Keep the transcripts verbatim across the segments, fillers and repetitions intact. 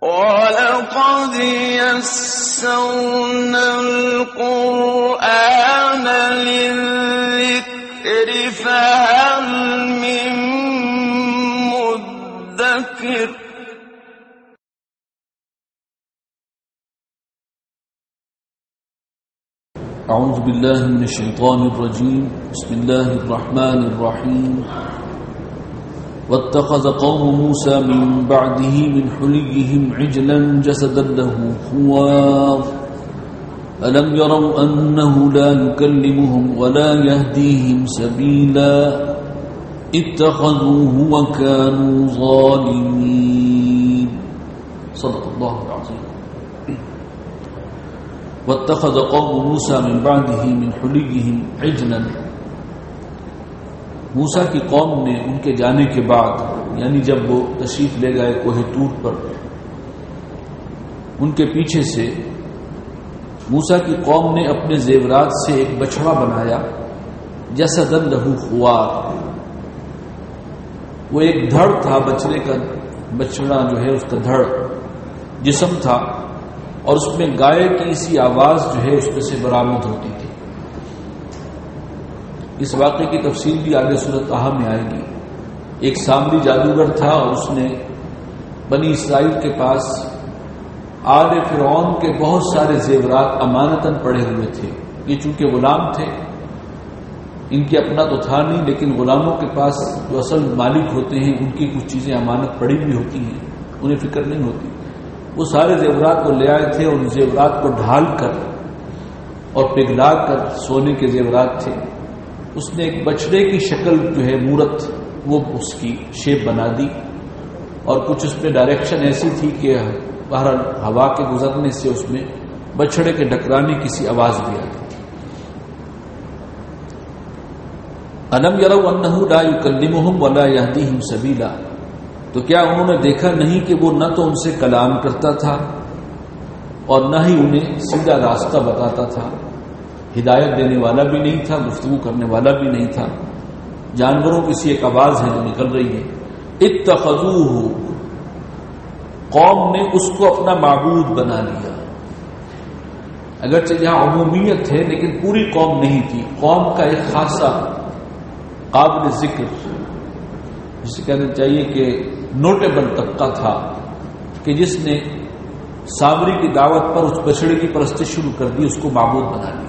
وَلَقَدْ يَسَّرْنَا الْقُرْآنَ لِلذِّكْرِ فَهَلْ مِن مُّدَّكِرٍ اعوذ باللہ من الشیطان الرجیم بسم اللہ الرحمن الرحیم واتخذ قوم موسى من بعده من حليهم عجلا جسدا له خوار ألم يروا أنه لا يكلمهم ولا يهديهم سبيلا اتخذوه وكانوا ظالمين صدق الله العظيم واتخذ قوم موسى من بعده من حليهم عجلا موسیٰ کی قوم نے ان کے جانے کے بعد یعنی جب وہ تشریف لے گئے کوہ طور پر ان کے پیچھے سے موسیٰ کی قوم نے اپنے زیورات سے ایک بچڑا بنایا جسدا لہ خوار وہ ایک دھڑ تھا بچڑے کا بچڑا جو ہے اس کا دھڑ جسم تھا اور اس میں گائے کی سی آواز جو ہے اس میں سے برآمد ہوتی تھی. اس واقعے کی تفصیل بھی آگے سورۃ طٰہٰ میں آئے گی. ایک سامری جادوگر تھا اور اس نے بنی اسرائیل کے پاس آل فرعون کے بہت سارے زیورات امانتاً پڑے ہوئے تھے. یہ چونکہ غلام تھے ان کے اپنا تو تھا نہیں لیکن غلاموں کے پاس جو اصل مالک ہوتے ہیں ان کی کچھ چیزیں امانت پڑی ہوئی ہوتی ہیں انہیں فکر نہیں ہوتی. وہ سارے زیورات کو لے آئے تھے اور ان زیورات کو ڈھال کر اور پگھلا کر سونے کے زیورات تھے. اس نے ایک بچڑے کی شکل جو ہے مورت وہ اس کی شیپ بنا دی اور کچھ اس میں ڈائریکشن ایسی تھی کہ بہرحال ہوا کے گزرنے سے اس میں بچڑے کے ڈکرانے کی سی آواز بھی آ گئی. الم یروا انہ لا یکلمہم ولا یہدیہم سبیلا تو کیا انہوں نے دیکھا نہیں کہ وہ نہ تو ان سے کلام کرتا تھا اور نہ ہی انہیں سیدھا راستہ بتاتا تھا. ہدایت دینے والا بھی نہیں تھا, گفتگو کرنے والا بھی نہیں تھا. جانوروں کی سی ایک آواز ہے جو نکل رہی ہے. اتخذوہ قوم نے اس کو اپنا معبود بنا لیا. اگرچہ یہاں عمومیت ہے لیکن پوری قوم نہیں تھی. قوم کا ایک خاصا قابل ذکر جسے کہنا چاہیے کہ نوٹیبل طبقہ تھا کہ جس نے سامری کی دعوت پر اس بچڑے کی پرستش شروع کر دی, اس کو معبود بنا لیا.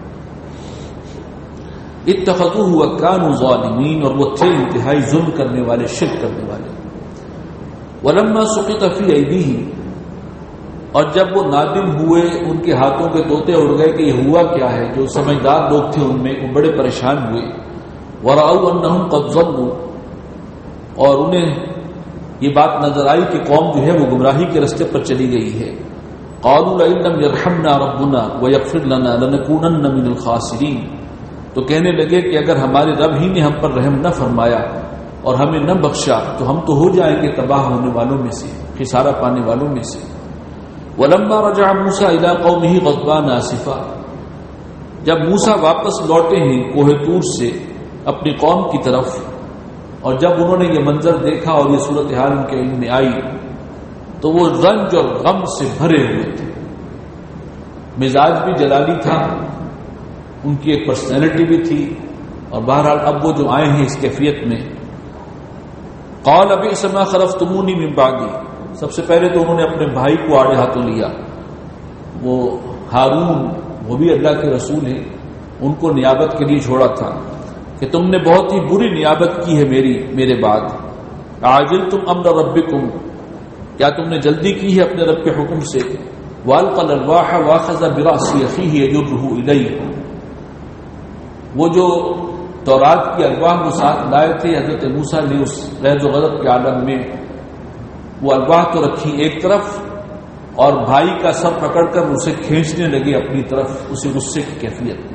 اتخذوہ وکانوا ظالمین اور وہ تھے انتہائی ظلم کرنے والے, شرک کرنے والے. ولما سقط فی ایدیہم اور جب وہ نادم ہوئے ان کے ہاتھوں کے طوطے اڑ گئے کہ یہ ہوا کیا ہے, جو سمجھدار لوگ تھے ان میں وہ بڑے پریشان ہوئے. ورأوا انہم قد ضلوا اور انہیں یہ بات نظر آئی کہ قوم جو ہے وہ گمراہی کے راستے پر چلی گئی ہے. قالوا لئن لم يرحمنا ربنا ويغفر لنا لنكونن من الخاسرین تو کہنے لگے کہ اگر ہمارے رب ہی نے ہم پر رحم نہ فرمایا اور ہمیں نہ بخشا تو ہم تو ہو جائیں گے تباہ ہونے والوں میں سے, خسارہ پانے والوں میں سے. ولما رجع موسیٰ الى قومه غضبان آسفا جب موسیٰ واپس لوٹے ہیں کوہ طور سے اپنی قوم کی طرف اور جب انہوں نے یہ منظر دیکھا اور یہ صورتحال ان کے علم میں آئی تو وہ رنج اور غم سے بھرے ہوئے تھے. مزاج بھی جلالی تھا, ان کی ایک پرسنالٹی بھی تھی اور بہرحال اب وہ جو آئے ہیں اس کیفیت میں. قال بئس ما خلفتمونی من بعدی سب سے پہلے تو انہوں نے اپنے بھائی کو آڑے ہاتھوں لیا. وہ ہارون وہ بھی اللہ کے رسول ہیں, ان کو نیابت کے لیے چھوڑا تھا کہ تم نے بہت ہی بری نیابت کی ہے میری میرے بعد. عاجلتم امر ربکم کیا تم نے جلدی کی ہے اپنے رب کے حکم سے. والقى الالواح واخذ براس اخیہ یجره الیہ وہ جو تورات کی الواح وہ ساتھ لائے تھے حضرت موسیٰ نے اس غیظ و غضب کے عالم میں وہ الواح تو رکھی ایک طرف اور بھائی کا سر پکڑ کر اسے کھینچنے لگے اپنی طرف اسی غصے کی کیفیت میں.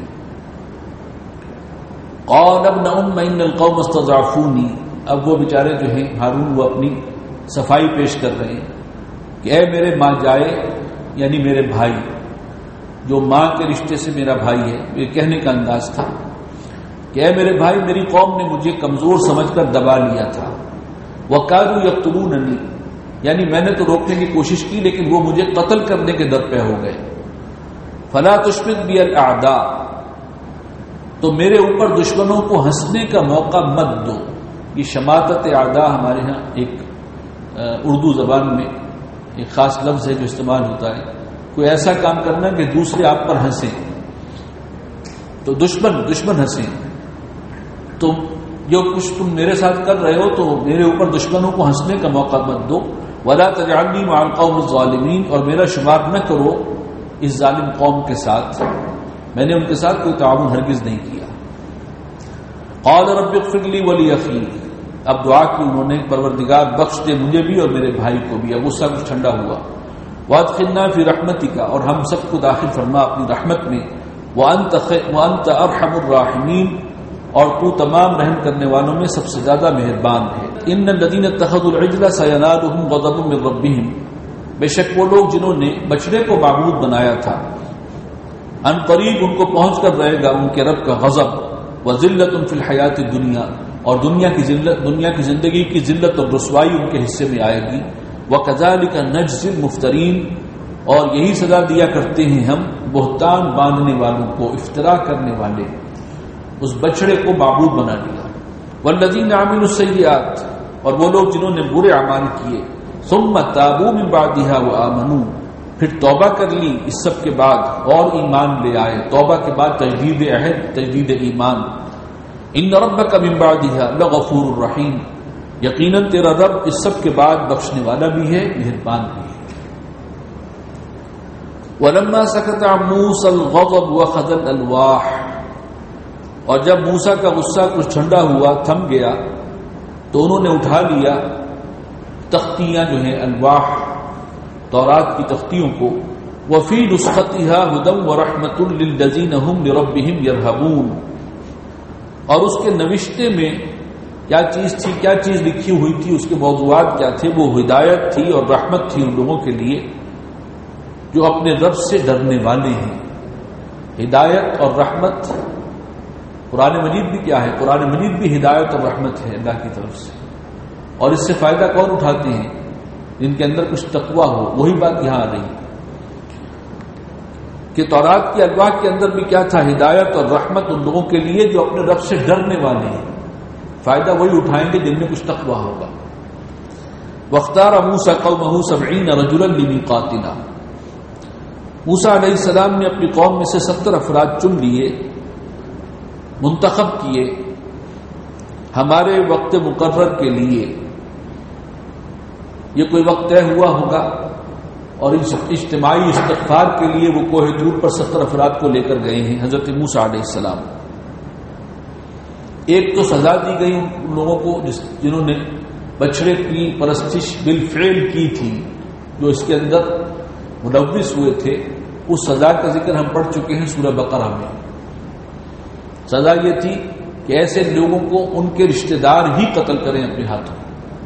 قال ابن ام ان القوم استضعفونی اب وہ بیچارے جو ہیں ہارون وہ اپنی صفائی پیش کر رہے ہیں کہ اے میرے ماں جائے یعنی میرے بھائی جو ماں کے رشتے سے میرا بھائی ہے. یہ کہنے کا انداز تھا کہ اے میرے بھائی میری قوم نے مجھے کمزور سمجھ کر دبا لیا تھا. وَقَالُوا يَقْتُلُونَنِي یعنی میں نے تو روکنے کی کوشش کی لیکن وہ مجھے قتل کرنے کے در پہ ہو گئے. فلا تشمت بی الاعداء، تو میرے اوپر دشمنوں کو ہنسنے کا موقع مت دو. یہ شماتت اعداء ہمارے ہاں ایک اردو زبان میں ایک خاص لفظ ہے جو استعمال ہوتا ہے. کوئی ایسا کام کرنا کہ دوسرے آپ پر ہنسیں، تو دشمن دشمن ہنسیں. تو جو کچھ تم میرے ساتھ کر رہے ہو تو میرے اوپر دشمنوں کو ہنسنے کا موقع مت دو. ولا تجعلنی مع القوم الظالمین، اور میرا شمار نہ کرو اس ظالم قوم کے ساتھ، میں نے ان کے ساتھ کوئی تعاون ہرگز نہیں کیا. قال رب اغفر لی ولی اخی، اب دعا کی انہوں نے پروردگار بخش دے مجھے بھی اور میرے بھائی کو بھی. اب غصہ کچھ ٹھنڈا ہوا. وادخلنا فی رحمتک، اور ہم سب کو داخل فرما اپنی رحمت میں. وانت وانت ارحم الراحمین، اور تو تمام رحم کرنے والوں میں سب سے زیادہ مہربان ہے. ان الذین اتخذوا العجل سینالهم غضب من ربهم، بے شک وہ لوگ جنہوں نے بچڑے کو معبود بنایا تھا ان قریب ان کو پہنچ کر رہے گا ان کے رب کا غضب. وذلت فی الحیات الدنیا، اور دنیا کی ذلت دنیا کی زندگی کی ذلت اور رسوائی ان کے حصے میں آئے گی. وکذالک نجزی المفترین، اور یہی سزا دیا کرتے ہیں ہم بہتان باندھنے والوں کو، افترا کرنے والے. اس بچڑے کو معبود بنا لیا. والذین عملوا السیئات، اور وہ لوگ جنہوں نے برے اعمال کیے. ثم تابوا من بعدها وآمنوا، پھر توبہ کر لی اس سب کے بعد اور ایمان لے آئے. توبہ کے بعد تجدید عہد، تجدید ایمان. ان ربک من بعدها لغفور الرحیم، یقیناً تیرا رب اس سب کے بعد بخشنے والا بھی ہے، مہربان بھی ہے. ولما سکت عن موسى الغضب واخذ الالواح، اور جب موسیٰ کا غصہ کچھ ٹھنڈا ہوا، تھم گیا، تو انہوں نے اٹھا لیا تختیاں جو ہیں الواح، تورات کی تختیوں کو. وفی نسختها هدى ورحمة للذین هم لربهم يرهبون، اور اس کے نوشتے میں کیا چیز تھی، کیا چیز لکھی ہوئی تھی، اس کے موضوعات کیا تھے؟ وہ ہدایت تھی اور رحمت تھی ان لوگوں کے لیے جو اپنے رب سے ڈرنے والے ہیں. ہدایت اور رحمت. قرآن مجید بھی کیا ہے؟ قرآن مجید بھی ہدایت اور رحمت ہے اللہ کی طرف سے. اور اس سے فائدہ کون اٹھاتے ہیں؟ جن کے اندر کچھ تقویٰ ہو. وہی بات یہاں آ رہی کہ تورات کی الواح کے اندر بھی کیا تھا؟ ہدایت اور رحمت ان لوگوں کے لیے جو اپنے رب سے ڈرنے والے ہیں. فائدہ وہی اٹھائیں گے جن میں کچھ تقویٰ ہوگا. واختار موسیٰ قومہ سبعین رجلا لمیقاتنا، موسیٰ علیہ السلام نے اپنی قوم میں سے ستر افراد چن لیے، منتخب کیے ہمارے وقت مقرر کے لیے. یہ کوئی وقت طے ہوا ہوگا، اور اس اجتماعی استغفار کے لیے وہ کوہ طور پر ستر افراد کو لے کر گئے ہیں حضرت موسیٰ علیہ السلام. ایک تو سزا دی گئی ان لوگوں کو جس جنہوں نے بچڑے کی پرستش بالفعل کی تھی، جو اس کے اندر ملوث ہوئے تھے. اس سزا کا ذکر ہم پڑھ چکے ہیں سورہ بقرہ میں. سزا یہ تھی کہ ایسے لوگوں کو ان کے رشتہ دار ہی قتل کریں اپنے ہاتھوں.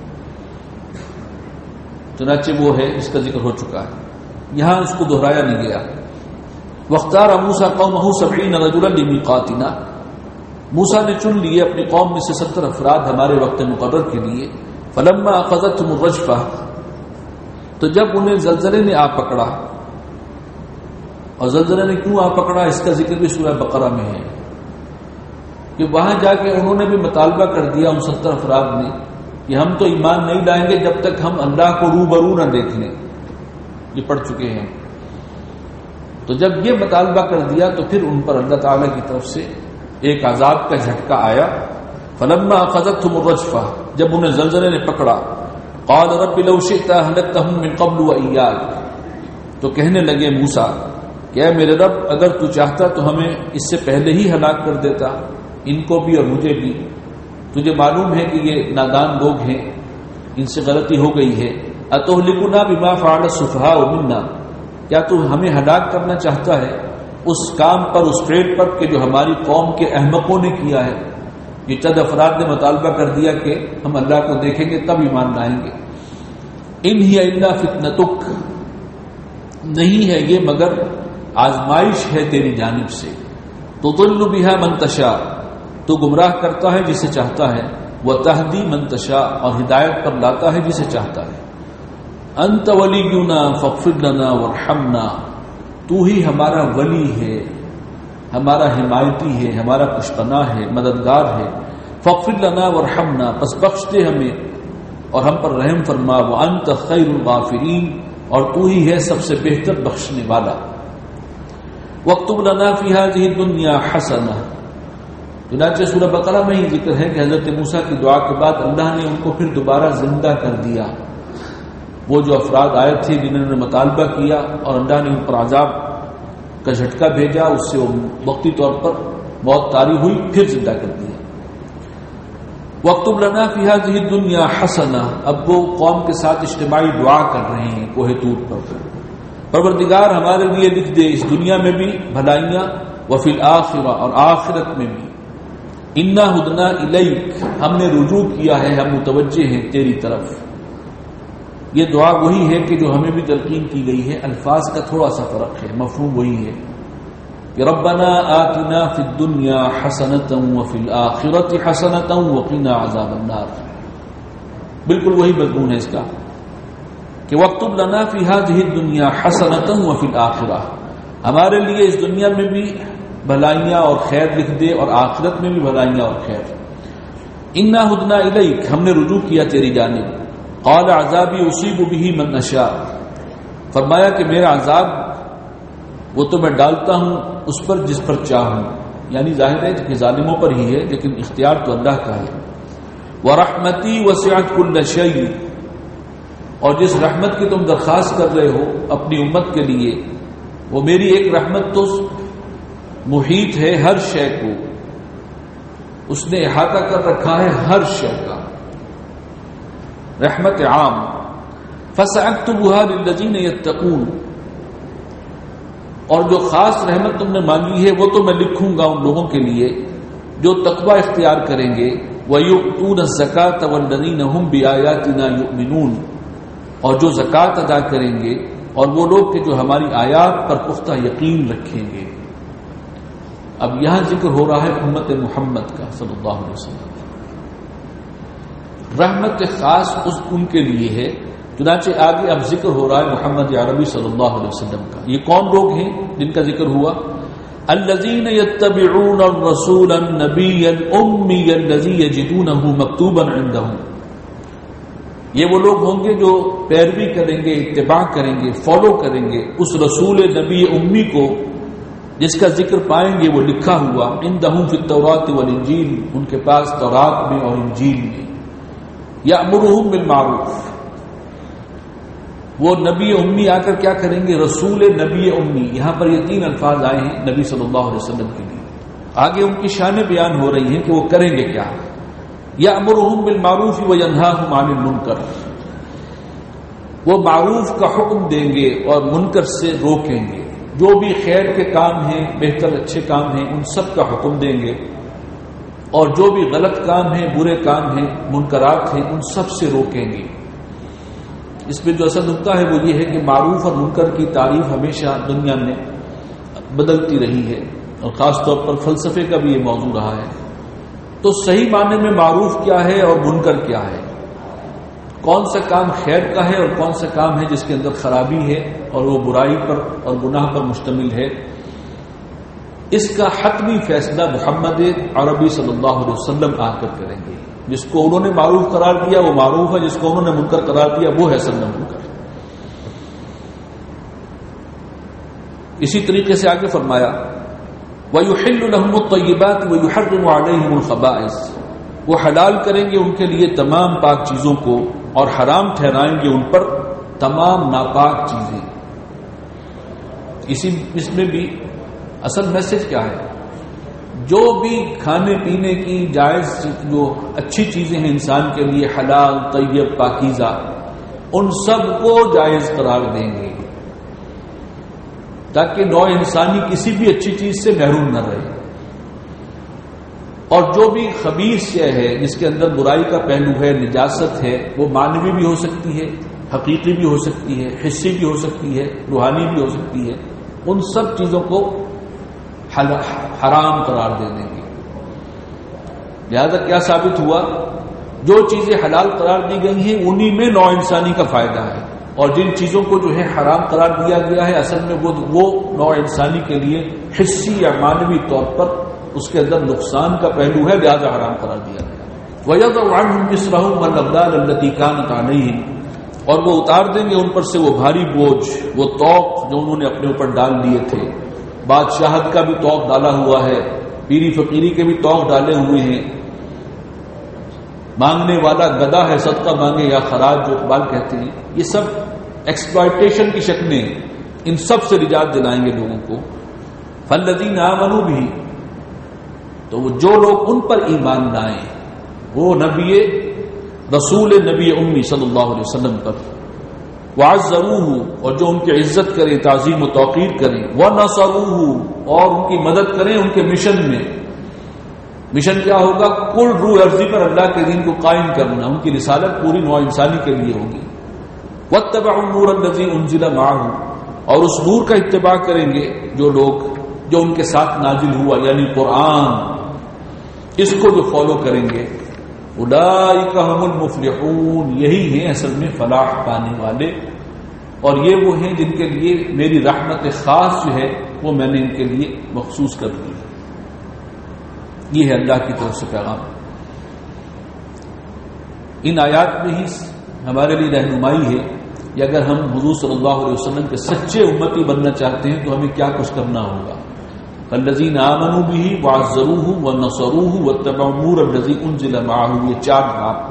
چنانچہ وہ ہے، اس کا ذکر ہو چکا ہے، یہاں اس کو دہرایا نہیں گیا. واختار موسیٰ قومہ سبعین رجلا لمیقاتنا، موسیٰ نے چن لیے اپنی قوم میں سے ستر افراد ہمارے وقت مقرر کے لیے. فلما اخذتهم الرجفہ، تو جب انہیں زلزلے نے آ پکڑا. اور زلزلے نے کیوں آ پکڑا اس کا ذکر بھی سورہ بقرہ میں ہے کہ وہاں جا کے انہوں نے بھی مطالبہ کر دیا ان ستر افراد نے کہ ہم تو ایمان نہیں لائیں گے جب تک ہم اللہ کو روبرو نہ دیکھ لیں. یہ پڑھ چکے ہیں. تو جب یہ مطالبہ کر دیا تو پھر ان پر اللہ تعالیٰ کی طرف سے ایک عذاب کا جھٹکا آیا. فلما اخذتهم الرجفہ، جب انہیں زلزلے نے پکڑا. قال رب لو شئت اهلكتهم من قبل واياك، تو کہنے لگے موسیٰ کہ اے میرے رب اگر تو چاہتا تو ہمیں اس سے پہلے ہی ہلاک کر دیتا، ان کو بھی اور مجھے بھی. تجھے معلوم ہے کہ یہ نادان لوگ ہیں، ان سے غلطی ہو گئی ہے. اتہلکنا بما فعل السفہاء منا، کیا تو ہمیں ہلاک کرنا چاہتا ہے اس کام پر، اس فعل پر کہ جو ہماری قوم کے احمقوں نے کیا ہے. یہ چند افراد نے مطالبہ کر دیا کہ ہم اللہ کو دیکھیں گے تب ایمان لائیں گے. ان ہی الا فتنتک، نہیں ہے یہ مگر آزمائش ہے تیری جانب سے. تضل بها من تشاء، تو گمراہ کرتا ہے جسے چاہتا ہے. وتہدی من تشاء، اور ہدایت پر لاتا ہے جسے چاہتا ہے. انت ولینا فاغفر لنا وارحمنا، تو ہی ہمارا ولی ہے، ہمارا حمایتی ہے، ہمارا پشپنا ہے، مددگار ہے. فاغفر لنا وارحمنا، پس بخش دے ہمیں اور ہم پر رحم فرما. وانت خیر الغافرین، اور تو ہی ہے سب سے بہتر بخشنے والا. واکتب لنا فی ہذہ الدنیا حسنہ، چنانچہ سورہ بقرہ میں ہی ذکر ہے کہ حضرت موسیٰ کی دعا کے بعد اللہ نے ان کو پھر دوبارہ زندہ کر دیا. وہ جو افراد آئے تھے جنہوں نے مطالبہ کیا اور اللہ نے ان پر عذاب کا جھٹکا بھیجا، اس سے وہ وقتی طور پر موت طاری ہوئی، پھر زندہ کر دیا. وَاكْتُبْ لَنَا فِي هَذِهِ الدُّنْيَا حَسَنَةً، اب وہ قوم کے ساتھ اجتماعی دعا کر رہے ہیں کوہ طور پر. پروردگار ہمارے لیے لکھ دے اس دنیا میں بھی بھلائیاں، وفی الآخرہ، اور آخرت میں بھی. انا ہدنا الیک، ہم نے رجوع کیا ہے، ہم متوجہ ہیں تیری طرف. یہ دعا وہی ہے کہ جو ہمیں بھی تلقین کی گئی ہے، الفاظ کا تھوڑا سا فرق ہے، مفہوم وہی ہے کہ ربنا آتنا فی الدنیا حسنۃ وفی الآخرۃ حسنۃ وقنا عذاب النار. بالکل وہی مضمون ہے اس کا کہ واکتب لنا فی ہذہ الدنیا حسنۃ وفی الآخرہ، ہمارے لیے اس دنیا میں بھی بھلائیاں اور خیر لکھ دے اور آخرت میں بھی بھلائیاں اور خیر. انا ہدنا الیک، ہم نے رجوع کیا تیری جانب. قال عذابی اصیب بہ من اشاء، فرمایا کہ میرا عذاب وہ تو میں ڈالتا ہوں اس پر جس پر چاہوں، یعنی ظاہر ہے کہ ظالموں پر ہی ہے، لیکن اختیار تو اللہ کا ہے. ورحمتی وسعت کل شیء، اور جس رحمت کی تم درخواست کر رہے ہو اپنی امت کے لیے، وہ میری ایک رحمت تو محیط ہے ہر شے کو، اس نے احاطہ کر رکھا ہے ہر شے کا. رحمت عام. فسأکتبها للذین یتقون، اور جو خاص رحمت تم نے مانگی ہے وہ تو میں لکھوں گا ان لوگوں کے لیے جو تقوی اختیار کریں گے. وَيُؤْتُونَ الزَّكَاةَ وَالَّذِينَ هُمْ بِآيَاتِنَا يُؤْمِنُونَ، اور جو زکوٰۃ ادا کریں گے اور وہ لوگ کہ جو ہماری آیات پر پختہ یقین رکھیں گے. اب یہاں ذکر ہو رہا ہے امت محمد کا صلی اللہ علیہ وسلم. رحمت خاص اس ان کے لیے ہے، چنانچہ آگے اب ذکر ہو رہا ہے محمد عربی صلی اللہ علیہ وسلم کا. یہ کون لوگ ہیں جن کا ذکر ہوا؟ الذین یتبعون الرسول النبی الامی الذی یجدونہ مکتوبا عندہم، یہ وہ لوگ ہوں گے جو پیروی کریں گے، اتباع کریں گے، فالو کریں گے اس رسول نبی امی کو جس کا ذکر پائیں گے وہ لکھا ہوا. عندہم فی التوراۃ والانجیل، ان کے پاس تورات میں اور انجیل میں. یأمرہم بالمعروف، وہ نبی امی آ کر کیا کریں گے؟ رسول نبی امی. یہاں پر یہ تین الفاظ آئے ہیں نبی صلی اللہ علیہ وسلم کے لیے. آگے ان کی شان بیان ہو رہی ہیں کہ وہ کریں گے کیا. یأمرہم بالمعروف وینہاہم عن المنکر، وہ معروف کا حکم دیں گے اور منکر سے روکیں گے. جو بھی خیر کے کام ہیں، بہتر اچھے کام ہیں، ان سب کا حکم دیں گے، اور جو بھی غلط کام ہیں، برے کام ہیں، منکرات ہیں، ان سب سے روکیں گے. اس میں جو اصل نکتہ ہے وہ یہ ہے کہ معروف اور منکر کی تعریف ہمیشہ دنیا میں بدلتی رہی ہے، اور خاص طور پر فلسفے کا بھی یہ موضوع رہا ہے. تو صحیح معنی میں معروف کیا ہے اور منکر کیا ہے، کون سا کام خیر کا ہے اور کون سا کام ہے جس کے اندر خرابی ہے اور وہ برائی پر اور گناہ پر مشتمل ہے، اس کا حتمی فیصلہ محمد عربی صلی اللہ علیہ وسلم آ کر کریں گے. جس کو انہوں نے معروف قرار دیا وہ معروف ہے، جس کو انہوں نے منکر قرار دیا وہ ہے سن منکر. اسی طریقے سے آگے فرمایا وَيُحِلُّ لَهُمُ الطَّيِّبَاتِ وَيُحَرِّمُ عَلَيْهِمُ الْخَبَائِثَ، وہ حلال کریں گے ان کے لیے تمام پاک چیزوں کو اور حرام ٹھہرائیں گے ان پر تمام ناپاک چیزیں. اسی اس میں بھی اصل میسج کیا ہے؟ جو بھی کھانے پینے کی جائز جو اچھی چیزیں ہیں انسان کے لیے، حلال، طیب، پاکیزہ، ان سب کو جائز قرار دیں گے تاکہ نوع انسانی کسی بھی اچھی چیز سے محروم نہ رہے. اور جو بھی خبیث شے ہے جس کے اندر برائی کا پہلو ہے، نجاست ہے، وہ معنوی بھی ہو سکتی ہے، حقیقی بھی ہو سکتی ہے، حسی بھی ہو سکتی ہے، روحانی بھی ہو سکتی ہے، ان سب چیزوں کو حرام قرار دے دیں گے. لہذا کیا ثابت ہوا؟ جو چیزیں حلال قرار دی گئی ہیں انہی میں نوع انسانی کا فائدہ ہے، اور جن چیزوں کو جو ہے حرام قرار دیا گیا ہے اصل میں وہ وہ نوع انسانی کے لیے حصی یا معنوی طور پر اس کے اندر نقصان کا پہلو ہے، لہذا حرام قرار دیا گیا۔ وَيَضَعُ عَنْهُمْ إِصْرَهُمْ وَالْأَغْلَالَ الَّتِي كَانَتْ عَلَيْهِمْ، اور وہ اتار دیں گے ان پر سے وہ بھاری بوجھ، وہ طوق جو انہوں نے اپنے اوپر ڈال لیے تھے۔ بادشاہت کا بھی طوق ڈالا ہوا ہے، پیری فقیری کے بھی طوق ڈالے ہوئے ہیں، مانگنے والا گدا ہے، صدقہ مانگے یا خراج جو اقبال کہتے ہیں، یہ سب ایکسپلائٹیشن کی شکلیں، ان سب سے نجات دلائیں گے لوگوں کو۔ فالذین آمنوا بھی، تو وہ جو لوگ ان پر ایمان لائیں، وہ نبی رسول نبی امی صلی اللہ علیہ وسلم پر، وعزروہ، اور جو ان کی عزت کریں، تعظیم و توقیر کریں، ونصروہ، اور ان کی مدد کریں ان کے مشن میں۔ مشن کیا ہوگا؟ کل روح ارضی پر اللہ کے دین کو قائم کرنا، ان کی رسالت پوری نوع انسانی کے لیے ہوگی۔ واتبعوا النور الذی انزل معہ، اور اس نور کا اتباع کریں گے جو لوگ جو ان کے ساتھ نازل ہوا، یعنی قرآن، اس کو جو فالو کریں گے۔ اولئک هم المفلحون، یہی ہیں اصل میں فلاح پانے والے، اور یہ وہ ہیں جن کے لیے میری رحمت خاص جو ہے وہ میں نے ان کے لیے مخصوص کر دی ہے۔ یہ ہے اللہ کی طرف سے پیغام۔ ان آیات میں ہی ہمارے لیے رہنمائی ہے کہ اگر ہم حضور صلی اللہ علیہ وسلم کے سچے امتی بننا چاہتے ہیں تو ہمیں کیا کچھ کرنا ہوگا۔ الذین آمنوا بہ وعزروہ ونصروہ واتبعوا النور الذی انزل معہ، یہ چار بات۔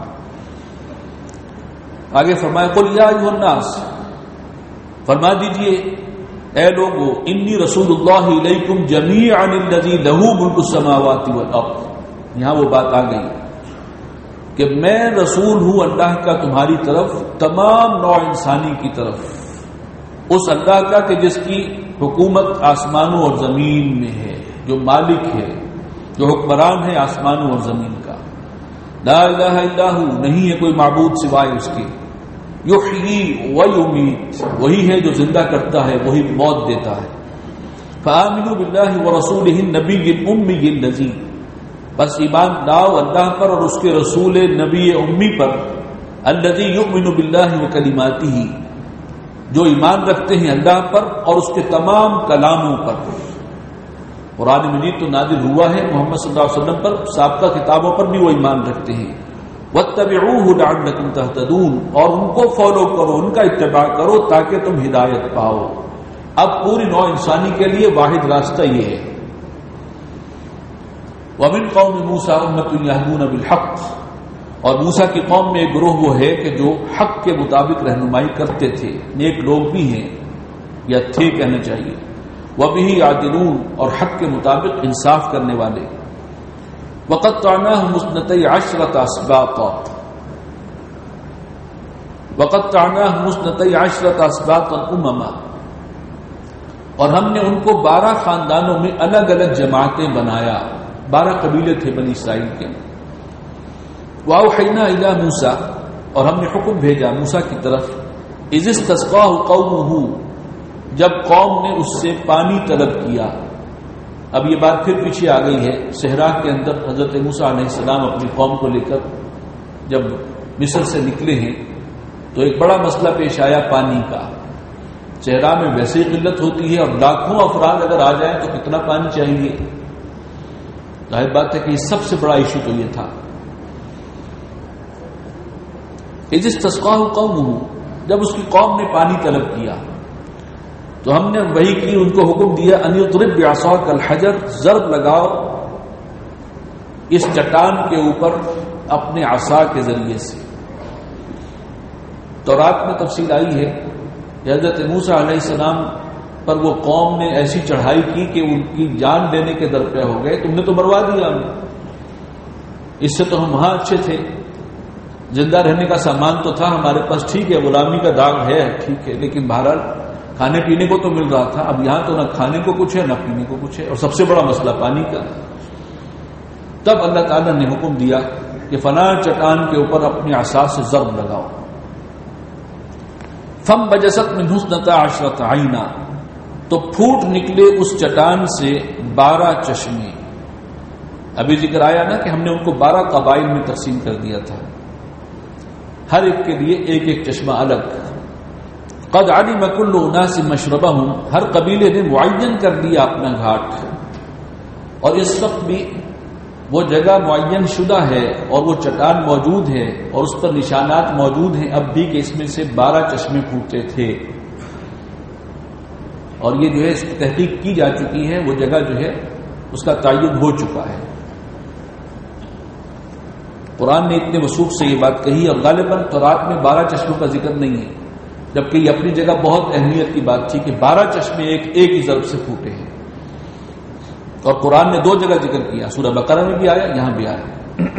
آگے فرمایا قل یا ایھا الناس، فرما دیجئے اے لوگو، انی رسول اللہ الیکم جمیعا الذی لہ ملک السماوات والارض۔ یہاں وہ بات آ گئی کہ میں رسول ہوں اللہ کا تمہاری طرف، تمام نوع انسانی کی طرف، اس اللہ کا کہ جس کی حکومت آسمانوں اور زمین میں ہے، جو مالک ہے، جو حکمران ہے آسمانوں اور زمین کا۔ لا الہ الا ہو، نہیں ہے کوئی معبود سوائے اس کے۔ یحیی و یمیت، وہی ہے جو زندہ کرتا ہے، وہی موت دیتا ہے۔ فآمنوا باللہ ورسولہ النبی الأمی الذی، بس ایمان لاؤ اللہ پر اور اس کے رسول نبی امی پر، الذی یؤمن باللہ وکلماتہ، جو ایمان رکھتے ہیں اللہ پر اور اس کے تمام کلاموں پر۔ قرآن مجید تو نازل ہوا ہے محمد صلی اللہ علیہ وسلم پر، سابقہ کتابوں پر بھی وہ ایمان رکھتے ہیں۔ واتبعوہ لعلکم تہتدون، اور ان کو فالو کرو، ان کا اتباع کرو تاکہ تم ہدایت پاؤ۔ اب پوری نوع انسانی کے لیے واحد راستہ یہ ہے۔ ومن قوم موسیٰ امۃ یہدون بالحق، اور موسیٰ کی قوم میں ایک گروہ وہ ہے کہ جو حق کے مطابق رہنمائی کرتے تھے، نیک لوگ بھی ہیں یا تھے کہنا چاہیے، وبہ یعدلون، اور حق کے مطابق انصاف کرنے والے۔ وقطعناہم اثنتئی عشرۃ اسباطا، وقطعناہم اثنتئی عشرۃ اسباطا امما، اور ہم نے ان کو بارہ خاندانوں میں الگ الگ جماعتیں بنایا، بارہ قبیلے تھے بنی اسرائیل کے۔ وَأَوْحَيْنَا إِلَىٰ مُوسَىٰ، اور ہم نے حکم بھیجا موسیٰ کی طرف، إِذِ اسْتَسْقَاهُ قَوْمُهُ، جب قوم نے اس سے پانی طلب کیا۔ اب یہ بات پھر پیچھے آ گئی ہے، صحرا کے اندر حضرت موسیٰ علیہ السلام اپنی قوم کو لے کر جب مصر سے نکلے ہیں تو ایک بڑا مسئلہ پیش آیا پانی کا۔ صحرا میں ویسے ہی قلت ہوتی ہے، اور لاکھوں افراد اگر آ جائیں تو کتنا پانی چاہیے؟ ظاہر بات ہے کہ یہ سب سے بڑا ایشو تو یہ تھا۔ اذ استسقاہ قومہ، جب اس کی قوم نے پانی طلب کیا تو ہم نے وہی کی، ان کو حکم دیا ان یضرب بعصاک الحجر، ضرب لگاؤ اس چٹان کے اوپر اپنے عصا کے ذریعے سے۔ تورات میں تفصیل آئی ہے کہ حضرت موسیٰ علیہ السلام پر وہ قوم نے ایسی چڑھائی کی کہ ان کی جان لینے کے درپے ہو گئے، تم نے تو مروا دیا ہمیں، اس سے تو ہم وہاں اچھے تھے، زندہ رہنے کا سامان تو تھا ہمارے پاس، ٹھیک ہے غلامی کا داغ ہے ٹھیک ہے، لیکن بہرحال کھانے پینے کو تو مل رہا تھا، اب یہاں تو نہ کھانے کو کچھ ہے نہ پینے کو کچھ ہے، اور سب سے بڑا مسئلہ پانی کا۔ تب اللہ تعالیٰ نے حکم دیا کہ فلاں چٹان کے اوپر اپنی عصا سے ضرب لگاؤ۔ فم بجست منہ اثنتا عشرۃ عینا، تو پھوٹ نکلے اس چٹان سے بارہ چشمے۔ ابھی ذکر آیا نا کہ ہم نے ان کو بارہ قبائل میں تقسیم کر دیا تھا، ہر ایک کے لیے ایک ایک چشمہ الگ۔ قد علم كل اناس مشربهم، ہر قبیلے نے معین کر دیا اپنا گھاٹ، اور اس وقت بھی وہ جگہ معین شدہ ہے اور وہ چٹان موجود ہے اور اس پر نشانات موجود ہیں اب بھی کہ اس میں سے بارہ چشمے پھوٹتے تھے، اور یہ جو ہے اس کی تحقیق کی جا چکی ہے، وہ جگہ جو ہے اس کا تعین ہو چکا ہے۔ قرآن نے اتنے وثوق سے یہ بات کہی، اور غالباً تورات میں بارہ چشموں کا ذکر نہیں ہے، جبکہ یہ اپنی جگہ بہت اہمیت کی بات تھی کہ بارہ چشمے ایک ایک ہی ضرب سے پھوٹے ہیں، اور قرآن نے دو جگہ ذکر کیا، سورہ بقرہ میں بھی آیا، یہاں بھی آیا۔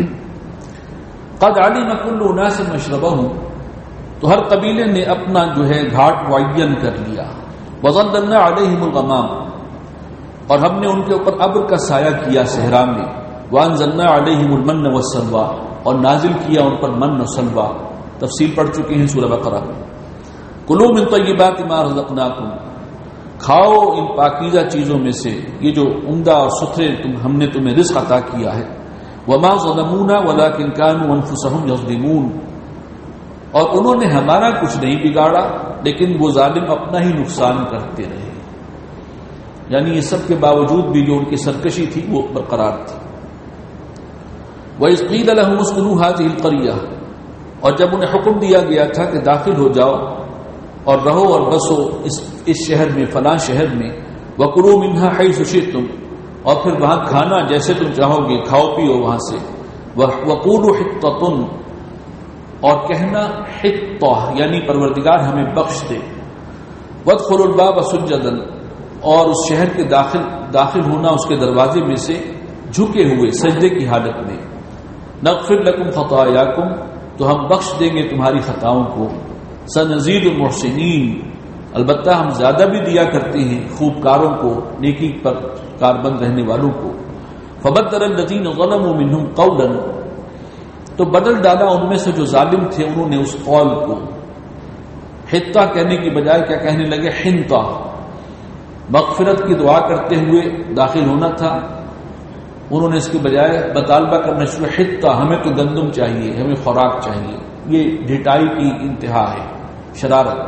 قد علم كل اناس مشربهم، تو ہر قبیلے نے اپنا جو ہے گھاٹ معین کر لیا۔ وظللنا علیہم الغمام، اور ہم نے ان کے اوپر ابر کا سایہ کیا صحرا میں۔ وانزلنا علیہم المن والسلویٰ، اور نازل کیا ان پر من و سلویٰ، تفصیل پڑھ چکے ہیں سورہ بقرہ میں۔ کلوا من طیبات ما رزقناکم، کھاؤ ان پاکیزہ چیزوں میں سے، یہ جو عمدہ اور ستھرے تم ہم نے تمہیں رزق عطا کیا ہے۔ وما ظلمونا ولکن كانوا انفسهم یظلمون، اور انہوں نے ہمارا کچھ نہیں بگاڑا لیکن وہ ظالم اپنا ہی نقصان کرتے رہے، یعنی یہ سب کے باوجود بھی جو ان کی سرکشی تھی وہ برقرار تھی۔ وَإِذْ قِيلَ لَهُمُ اسْكُنُوا هَٰذِهِ الْقَرْيَةَ، اور جب انہیں حکم دیا گیا تھا کہ داخل ہو جاؤ اور رہو اور بسو اس اس شہر میں، فلاں شہر میں۔ وَكُلُوا مِنْهَا حَيْثُ شِئْتُمْ، اور پھر وہاں کھانا جیسے تم چاہو گے، کھاؤ پیو وہاں سے۔ وَقُولُوا حِطَّةٌ، اور کہنا حِطَّہ یعنی پروردگار ہمیں بخش دے۔ وَادْخُلُوا الْبَابَ سُجَّدًا، اور اس شہر کے داخل داخل ہونا اس کے دروازے میں سے جھکے ہوئے سجدے کی حالت میں۔ نغفر لکم خطایاکم، تو ہم بخش دیں گے تمہاری خطاؤں کو۔ سنزید المحسنین، البتہ ہم زیادہ بھی دیا کرتے ہیں خوب کاروں کو، نیکی پر کاربند رہنے والوں کو۔ فبدل الذین ظلموا منہم قولا، تو بدل ڈالا ان میں سے جو ظالم تھے انہوں نے اس قول کو، حطہ کہنے کی بجائے کیا کہنے لگے، حنطہ۔ مغفرت کی دعا کرتے ہوئے داخل ہونا تھا، انہوں نے اس کے بجائے مطالبہ کرنا شروع، حطہ ہمیں تو گندم چاہیے، ہمیں خوراک چاہیے۔ یہ ڈھٹائی کی انتہا ہے، شرارت۔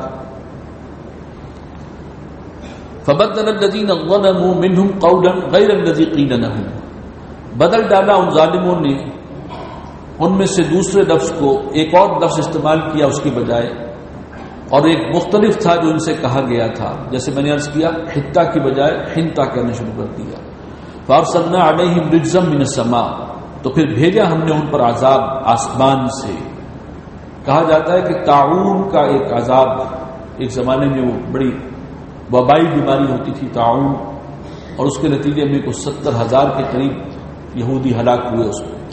فبدل الذین ظلموا منہم قولا غیر الذی قیل لہم، بدل ڈالا ان ظالموں نے ان میں سے دوسرے لفظ کو، ایک اور لفظ استعمال کیا اس کی بجائے، اور ایک مختلف تھا جو ان سے کہا گیا تھا، جیسے میں نے عرض کیا حطہ کی بجائے حنطہ کہنا شروع کر دیا۔ فارسلنا علیہم رجزا من السماء، تو پھر بھیجا ہم نے ان پر عذاب آسمان سے۔ کہا جاتا ہے کہ طاعون کا ایک عذاب، ایک زمانے میں وہ بڑی وبائی بیماری ہوتی تھی طاعون، اور اس کے نتیجے میں کچھ ستر ہزار کے قریب یہودی ہلاک ہوئے اس میں۔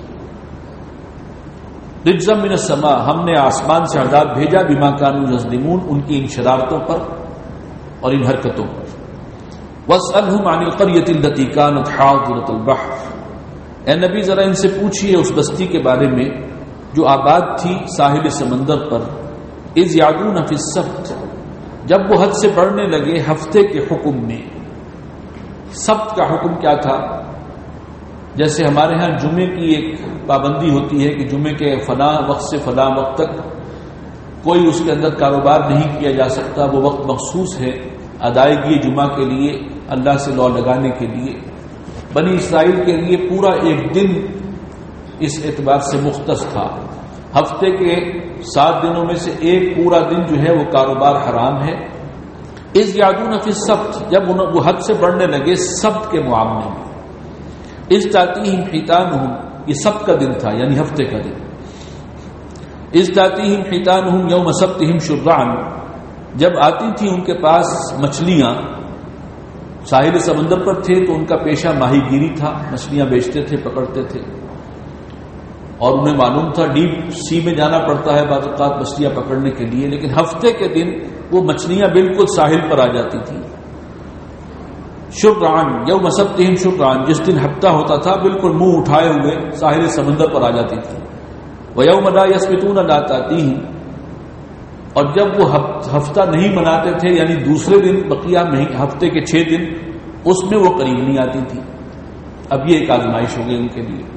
رجزا من السماء، ہم نے آسمان سے عذاب بھیجا، بما كانوا یظلمون، ان کی ان شرارتوں پر اور ان حرکتوں پر۔ واسألهم عن القرية التي كانت حاضرة البحر، اے نبی ذرا ان سے پوچھیے اس بستی کے بارے میں جو آباد تھی ساحل سمندر پر۔ اذ یعدون فی السبت، جب وہ حد سے بڑھنے لگے ہفتے کے حکم میں۔ سبت کا حکم کیا تھا؟ جیسے ہمارے ہاں جمعے کی ایک پابندی ہوتی ہے کہ جمعے کے فلاں وقت سے فلاں وقت تک کوئی اس کے اندر کاروبار نہیں کیا جا سکتا، وہ وقت مخصوص ہے ادائیگی جمعہ کے لیے، اللہ سے لو لگانے کے لیے۔ بنی اسرائیل کے لیے پورا ایک دن اس اعتبار سے مختص تھا، ہفتے کے سات دنوں میں سے ایک پورا دن جو ہے وہ کاروبار حرام ہے۔ اذ یعدون فی السبت، جب وہ حد سے بڑھنے لگے سبت کے معاملے میں۔ اذ تاتیہم حیتانہم، یہ سبت کا دن تھا یعنی ہفتے کا دن۔ اذ تاتیہم حیتانہم یوم سبتہم شرعا، جب آتی تھی ان کے پاس مچھلیاں، ساحل سمندر پر تھے تو ان کا پیشہ ماہی گیری تھا، مچھلیاں بیچتے تھے، پکڑتے تھے، اور انہیں معلوم تھا ڈیپ سی میں جانا پڑتا ہے بعض اوقات مچھلیاں پکڑنے کے لیے، لیکن ہفتے کے دن وہ مچھلیاں بالکل ساحل پر آ جاتی تھیں۔ شرعان یوم سبتہم شرعان، جس دن ہفتہ ہوتا تھا بالکل منہ اٹھائے ہوئے ساحل سمندر پر آ جاتی تھی۔ وَيَوْمَ لَا يَسْبِتُونَ لَا تَأْتِيهِمْ، اور جب وہ ہفتہ نہیں مناتے تھے یعنی دوسرے دن بقیہ ہفتے کے چھ دن، اس میں وہ قریب نہیں آتی تھی۔ اب یہ ایک آزمائش ہو گئی ان کے لیے۔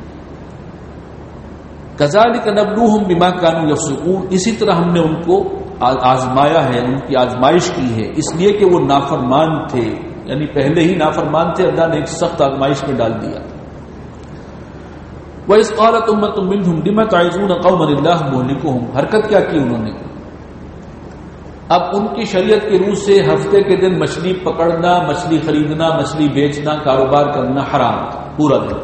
كَذَلِكَ نَبْلُوهُمْ بِمَا كَانُوا يَفْسُقُونَ، اسی طرح ہم نے ان کو آزمایا ہے، ان کی آزمائش کی ہے، اس لیے کہ وہ نافرمان تھے، یعنی پہلے ہی نافرمان تھے، اللہ نے ایک سخت آزمائش میں ڈال دیا۔ وَإِذْ قَالَتْ أُمَّةٌ مِّنْهُمْ لِمَ تَعِظُونَ قَوْمًا اللَّهُ مُهْلِكُهُمْ، حرکت کیا کی انہوں نے؟ اب ان کی شریعت کے روح سے ہفتے کے دن مچھلی پکڑنا، مچھلی خریدنا، مچھلی بیچنا، کاروبار کرنا حرام تھا پورا دن۔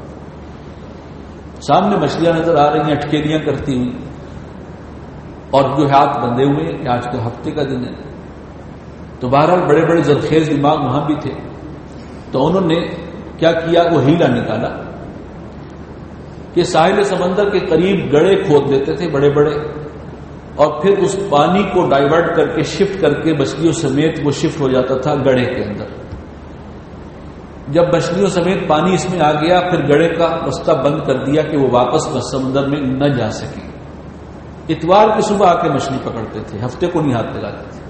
سامنے مچھلیاں نظر آ رہی ہیں اٹکیلیاں کرتی ہوئی، اور جو ہاتھ بندھے ہوئے کہ آج تو ہفتے کا دن ہے، تو بہرحال بڑے بڑے زرخیز دماغ وہاں بھی تھے، تو انہوں نے کیا کیا، وہ ہیلا نکالا کہ ساحل سمندر کے قریب گڑھے کھود دیتے تھے بڑے بڑے، اور پھر اس پانی کو ڈائیورٹ کر کے شفٹ کر کے مچھلیوں سمیت وہ شفٹ ہو جاتا تھا گڑھے کے اندر۔ جب مچھلیوں سمیت پانی اس میں آ گیا، پھر گڑھے کا رستہ بند کر دیا کہ وہ واپس سمندر میں نہ جا سکے۔ اتوار کی صبح آ کے مچھلی پکڑتے تھے، ہفتے کو نہیں ہاتھ لگاتے تھے۔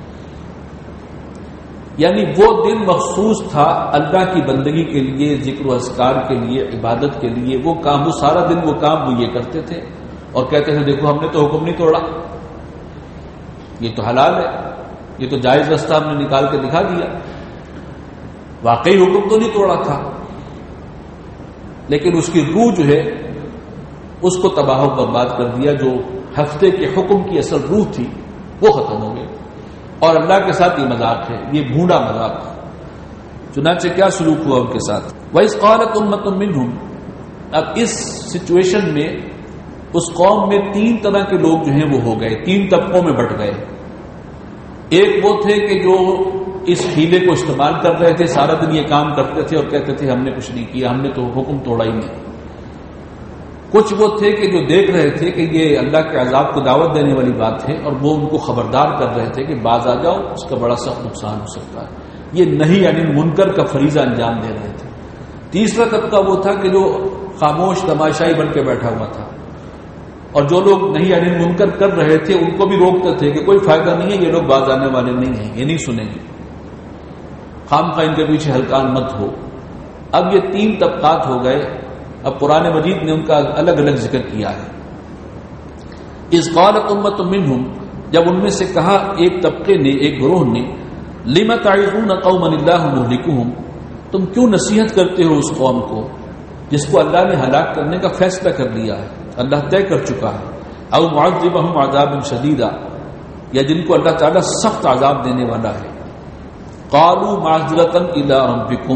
یعنی وہ دن مخصوص تھا اللہ کی بندگی کے لیے، ذکر و اذکار کے لیے، عبادت کے لیے، وہ کام، وہ سارا دن وہ کام وہ یہ کرتے تھے اور کہتے تھے دیکھو ہم نے تو حکم نہیں توڑا، یہ تو حلال ہے، یہ تو جائز رستہ ہم نے نکال کے دکھا دیا، واقعی حکم تو نہیں توڑا تھا، لیکن اس کی روح جو ہے اس کو تباہ و برباد کر دیا۔ جو ہفتے کے حکم کی اصل روح تھی وہ ختم ہو گئی، اور اللہ کے ساتھ یہ مذاق ہے، یہ بھونڈا مذاق۔ چنانچہ کیا سلوک ہوا ان کے ساتھ؟ وَإِذْ قَالَتْ أُمَّةٌ مِّنْهُمْ، اب اس سچویشن میں اس قوم میں تین طرح کے لوگ جو ہیں وہ ہو گئے، تین طبقوں میں بٹ گئے۔ ایک وہ تھے کہ جو اس ہیلے کو استعمال کر رہے تھے، سارا دن یہ کام کرتے تھے اور کہتے تھے ہم نے کچھ نہیں کیا، ہم نے تو حکم توڑا ہی نہیں۔ کچھ وہ تھے کہ جو دیکھ رہے تھے کہ یہ اللہ کے عذاب کو دعوت دینے والی بات ہے، اور وہ ان کو خبردار کر رہے تھے کہ باز آ جاؤ، اس کا بڑا سخت نقصان ہو سکتا ہے، یہ نہیں یعنی منکر کا فریضہ انجام دے رہے تھے۔ تیسرا طبقہ وہ تھا کہ جو خاموش تماشائی بن کے بیٹھا ہوا تھا، اور جو لوگ نہیں یعنی منکر کر رہے تھے ان کو بھی روکتے تھے کہ کوئی فائدہ نہیں ہے، یہ لوگ باز آنے والے نہیں ہیں، یہ نہیں سنیں گے، خام خواہ ان کے پیچھے ہلکان مت ہو۔ اب یہ تین طبقات ہو گئے۔ اب قرآن مجید نے ان کا الگ الگ ذکر کیا ہے۔ اذ قالت امۃ منہم، جب ان میں سے کہا ایک طبقے نے، ایک گروہ نے، لم تعظون قوما اللہ مہلکہم، تم کیوں نصیحت کرتے ہو اس قوم کو جس کو اللہ نے ہلاک کرنے کا فیصلہ کر لیا ہے، اللہ طے کر چکا ہے، او معذبہم عذابا شدیدا، یا جن کو اللہ تعالیٰ سخت عذاب دینے والا ہے۔ قالوا معذرۃ الی ربکم،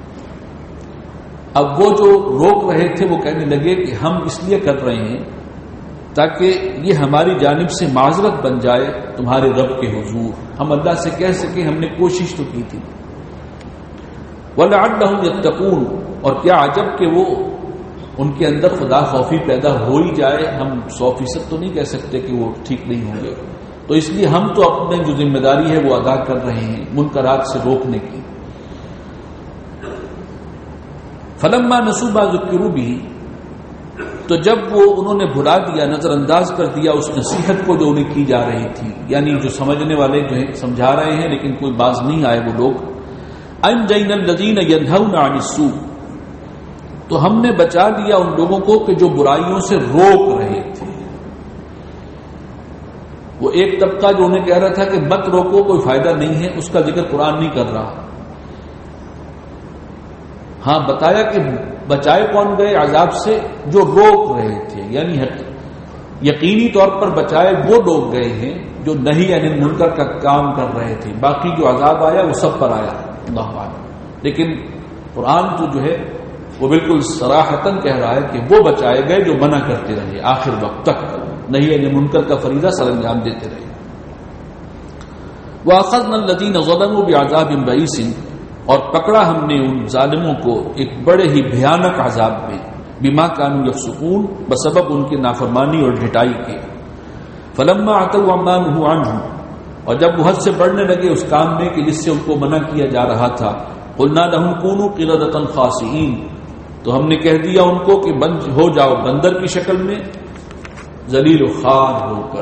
اب وہ جو روک رہے تھے وہ کہنے لگے کہ ہم اس لیے کر رہے ہیں تاکہ یہ ہماری جانب سے معذرت بن جائے تمہارے رب کے حضور، ہم اللہ سے کہہ سکیں ہم نے کوشش تو کی تھی۔ وَلَعَلَّهُمْ يَتَّقُونَ، اور کیا عجب کہ وہ ان کے اندر خدا خوفی پیدا ہو ہی جائے، ہم سو فیصد تو نہیں کہہ سکتے کہ وہ ٹھیک نہیں ہوں گے، تو اس لیے ہم تو اپنے جو ذمہ داری ہے وہ ادا کر رہے ہیں منکرات سے روکنے کی۔ فلما نسوا ما ذکروا به، تو جب وہ انہوں نے بھلا دیا، نظر انداز کر دیا اس نصیحت کو جو انہیں کی جا رہی تھی، یعنی جو سمجھنے والے جو ہیں سمجھا رہے ہیں لیکن کوئی باز نہیں آئے وہ لوگ، انجینا الذین ینہون عن السوء، تو ہم نے بچا لیا ان لوگوں کو کہ جو برائیوں سے روک رہے تھے۔ وہ ایک طبقہ جو انہیں کہہ رہا تھا کہ مت روکو، کوئی فائدہ نہیں ہے، اس کا ذکر قرآن نہیں کر رہا، ہاں بتایا کہ بچائے کون گئے عذاب سے، جو روک رہے تھے، یعنی یقینی طور پر بچائے وہ لوگ گئے ہیں جو نہیں یعنی منکر کا کام کر رہے تھے، باقی جو عذاب آیا وہ سب پر آیا اللہ عالم۔ لیکن قرآن تو جو ہے وہ بالکل صراحتاً کہہ رہا ہے کہ وہ بچائے گئے جو منع کرتے رہے آخر وقت تک، نہیں یعنی منکر کا فریضہ سر انجام دیتے رہے۔ وَأَخَذْنَا الَّذِينَ ظَلَمُوا بِعَذَابٍ بَئِيسٍ، اور پکڑا ہم نے ان ظالموں کو ایک بڑے ہی بھیانک عذاب میں، بما كانوا يفسقون، بسبب ان کی نافرمانی اور ڈھٹائی کے۔ فلما عتوا عما نهوا عنه، اور جب وہ حد سے بڑھنے لگے اس کام میں کہ جس سے ان کو منع کیا جا رہا تھا، قلنا لهم كونوا قردة خاسئين، تو ہم نے کہہ دیا ان کو کہ بن ہو جاؤ بندر کی شکل میں، ذلیل و خوار ہو کر۔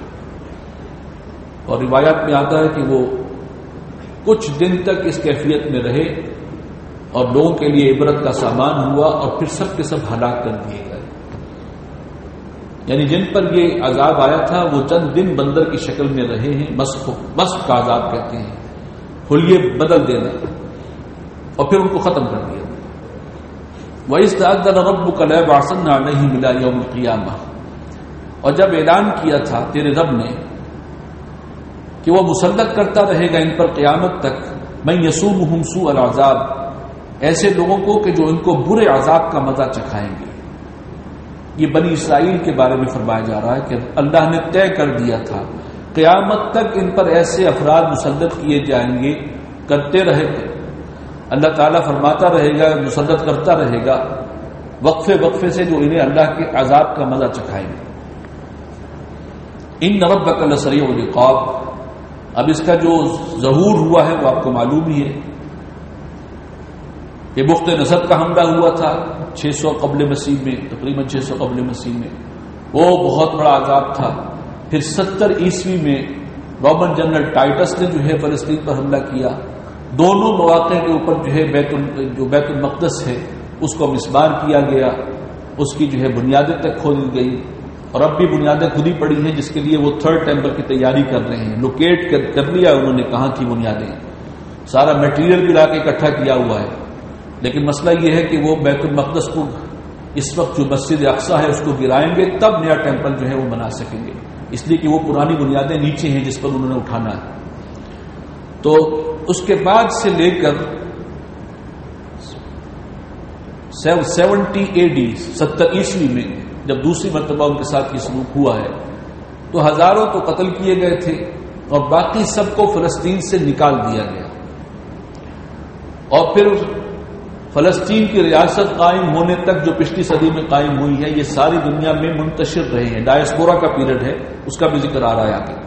اور روایات میں آتا ہے کہ وہ کچھ دن تک اس کیفیت میں رہے اور لوگوں کے لیے عبرت کا سامان ہوا، اور پھر سب کے سب ہلاک کر دیے گئے۔ یعنی جن پر یہ عذاب آیا تھا وہ چند دن بندر کی شکل میں رہے ہیں. مسخ مسخ کا عذاب کہتے ہیں, حلیے بدل دینا, اور پھر ان کو ختم کر دیا. وَإِذْ تَأَذَّنَ رَبُّكَ لَيَبْعَثَنَّ عَلَيْهِمْ إِلَىٰ يَوْمِ الْقِيَامَةِ, اور جب اعلان کیا تھا تیرے رب نے کہ وہ مسلط کرتا رہے گا ان پر قیامت تک, مَن يَسُومُهُمْ سُوءَ الْعَذَابِ, ایسے لوگوں کو کہ جو ان کو برے عذاب کا مزہ چکھائیں گے. یہ بنی اسرائیل کے بارے میں فرمایا جا رہا ہے کہ اللہ نے طے کر دیا تھا قیامت تک ان پر ایسے افراد مسلط کیے جائیں گے, کرتے رہے گا. اللہ تعالیٰ فرماتا رہے گا, مسلط کرتا رہے گا وقفے وقفے سے, جو انہیں اللہ کے عذاب کا مزہ چکھائیں گے. ان ربک لسریع العقاب, اب اس کا جو ظہور ہوا ہے وہ آپ کو معلوم ہی ہے. یہ بخت نصر کا حملہ ہوا تھا چھ سو قبل مسیح میں, تقریباً چھ سو قبل مسیح میں, وہ بہت بڑا عذاب تھا. پھر ستر عیسوی میں رومن جنرل ٹائٹس نے جو ہے فلسطین پر حملہ کیا. دونوں مواقع کے اوپر جو ہے بیت جو بیت المقدس ہے اس کو مسمار کیا گیا, اس کی جو ہے بنیادیں تک کھود دی گئی, اور اب بھی بنیادیں کھدی پڑی ہیں جس کے لیے وہ تھرڈ ٹیمپل کی تیاری کر رہے ہیں. لوکیٹ کر لیا انہوں نے کہاں کی بنیادیں, سارا میٹیریل بھی لا کے اکٹھا کیا ہوا ہے. لیکن مسئلہ یہ ہے کہ وہ بیت المقدس کو اس وقت جو مسجد اقصیٰ ہے اس کو گرائیں گے تب نیا ٹیمپل جو ہے وہ بنا سکیں گے, اس لیے کہ وہ پرانی بنیادیں نیچے ہیں جس پر انہوں نے اٹھانا ہے. تو اس کے بعد سے لے کر سیونٹی اے ڈی ستر عیسوی میں جب دوسری مرتبہ ان کے ساتھ یہ سلوک ہوا ہے تو ہزاروں تو قتل کیے گئے تھے اور باقی سب کو فلسطین سے نکال دیا گیا. اور پھر فلسطین کی ریاست قائم ہونے تک جو پچھلی صدی میں قائم ہوئی ہے یہ ساری دنیا میں منتشر رہے ہیں. ڈائسپورا کا پیریڈ ہے, اس کا بھی ذکر آ رہا ہے آگے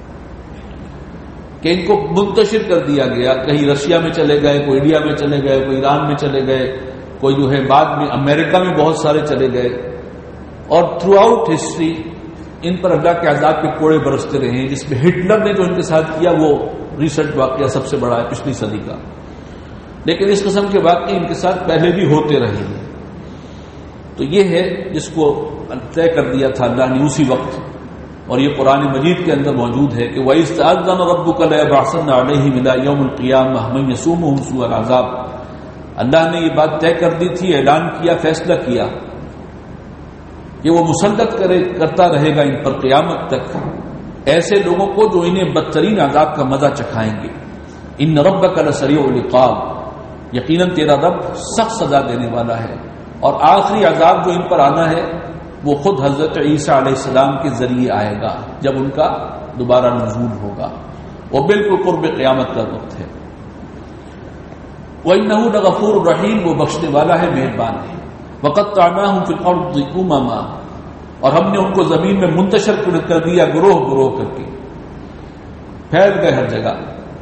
کہ ان کو منتشر کر دیا گیا. کہیں رشیا میں چلے گئے, کوئی انڈیا میں چلے گئے, کوئی ایران میں چلے گئے, کوئی جو ہے بعد میں امریکہ میں بہت سارے چلے گئے. اور تھرو آؤٹ ہسٹری ان پر اللہ کے عذاب کے کوڑے برستے رہے ہیں, جس میں ہٹلر نے جو ان کے ساتھ کیا وہ ریسنٹ واقعہ سب سے بڑا ہے پچھلی صدی کا. لیکن اس قسم کے واقعے ان کے ساتھ پہلے بھی ہوتے رہے ہیں. تو یہ ہے جس کو طے کر دیا تھا اللہ نے اسی وقت, اور یہ قرآن مجید کے اندر موجود ہے کہ وَإِذْ تَأَذَّنَ رَبُّكَ لَيَبْعَثَنَّ عَلَيْهِمْ إِلَىٰ يَوْمِ الْقِيَامَةِ مَن يَسُومُهُمْ سُوءَ الْعَذَابِ. اللہ نے یہ بات طے کر دی تھی, اعلان کیا, فیصلہ کیا کہ وہ مسلط کرے کرتا رہے گا ان پر قیامت تک ایسے لوگوں کو جو انہیں بدترین عذاب کا مزہ چکھائیں گے. ان ربک لسریع العقاب, یقیناً تیرا رب سخت سزا دینے والا ہے. اور آخری عذاب جو ان پر آنا ہے وہ خود حضرت عیسیٰ علیہ السلام کے ذریعے آئے گا جب ان کا دوبارہ نزول ہوگا. وہ بالکل قرب قیامت کا وقت ہے. وَإِنَّهُ لَغَفُورٌ رَحِيمٌ, وہ بخشنے والا ہے, مہربان ہے. وَقَطَّعْنَاهُمْ فِي الْأَرْضِ أُمَمًا, اور ہم نے ان کو زمین میں منتشر کر دیا گروہ گروہ کر کے, پھیل گئے ہر جگہ.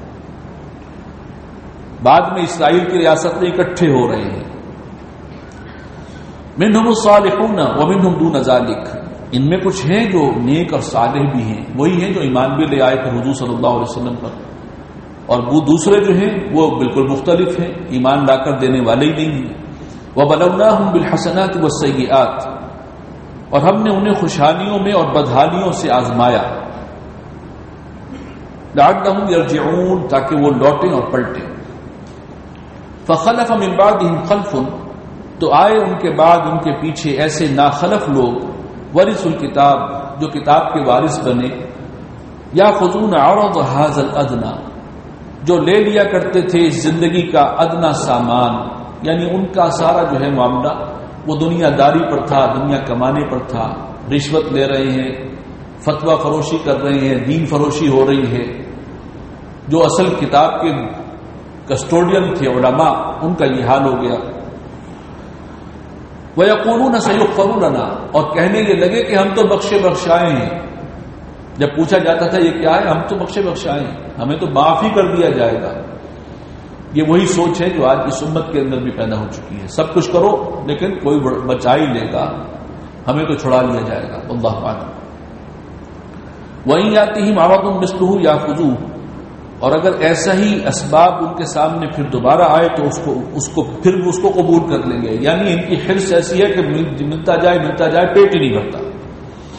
بعد میں اسرائیل کی ریاست میں اکٹھے ہو رہے ہیں. منہم الصالحون ومنہم دون ذلک, ان میں کچھ ہیں جو نیک اور صالح بھی ہیں, وہی ہیں جو ایمان بھی لے آئے تھے حضور صلی اللہ علیہ وسلم پر, اور وہ دوسرے جو ہیں وہ بالکل مختلف ہیں, ایمان لا کر دینے والے ہی نہیں ہیں. وَبَلَوْنَاهُمْ بِالْحَسَنَاتِ وَالسَّيِّئَاتِ, اور ہم نے انہیں خوشحالیوں میں اور بدحالیوں سے آزمایا. لَعَلَّهُمْ يَرْجِعُونَ, تاکہ وہ لوٹیں اور پلٹیں. فَخَلَفَ مِن بَعْدِهِمْ خَلْفٌ, تو آئے ان کے بعد ان کے پیچھے ایسے ناخلف لوگ, ورث الکتاب, جو کتاب کے وارث بنے. یاخذون عرض هذا الادنى, جو لے لیا کرتے تھے اس زندگی کا ادنا سامان, یعنی ان کا سارا جو ہے معاملہ وہ دنیا داری پر تھا, دنیا کمانے پر تھا. رشوت لے رہے ہیں, فتویٰ فروشی کر رہے ہیں, دین فروشی ہو رہی ہے. جو اصل کتاب کے کسٹوڈین تھے علماء, ان کا یہ حال ہو گیا. وَيَقُولُونَ سَيُغْفَرُ لَنَا, اور کہنے یہ لگے کہ ہم تو بخشے بخشائے ہیں. جب پوچھا جاتا تھا یہ کیا ہے, ہم تو بخشے بخشائے ہیں, ہمیں تو معاف ہی کر دیا جائے گا. یہ وہی سوچ ہے جو آج اس امت کے اندر بھی پیدا ہو چکی ہے. سب کچھ کرو لیکن کوئی بچا ہی لے گا, ہمیں تو چھڑا لیا جائے گا. واللہ اعلم. وَإِن يَأْتِهِمْ عَرَضٌ مِثْلُهُ يَأْخُذُوهُ, اور اگر ایسا ہی اسباب ان کے سامنے پھر دوبارہ آئے تو اس کو اس کو پھر اس کو قبول کر لیں گے. یعنی ان کی حرص ایسی ہے کہ ملتا جائے ملتا جائے پیٹ ہی نہیں بھرتا.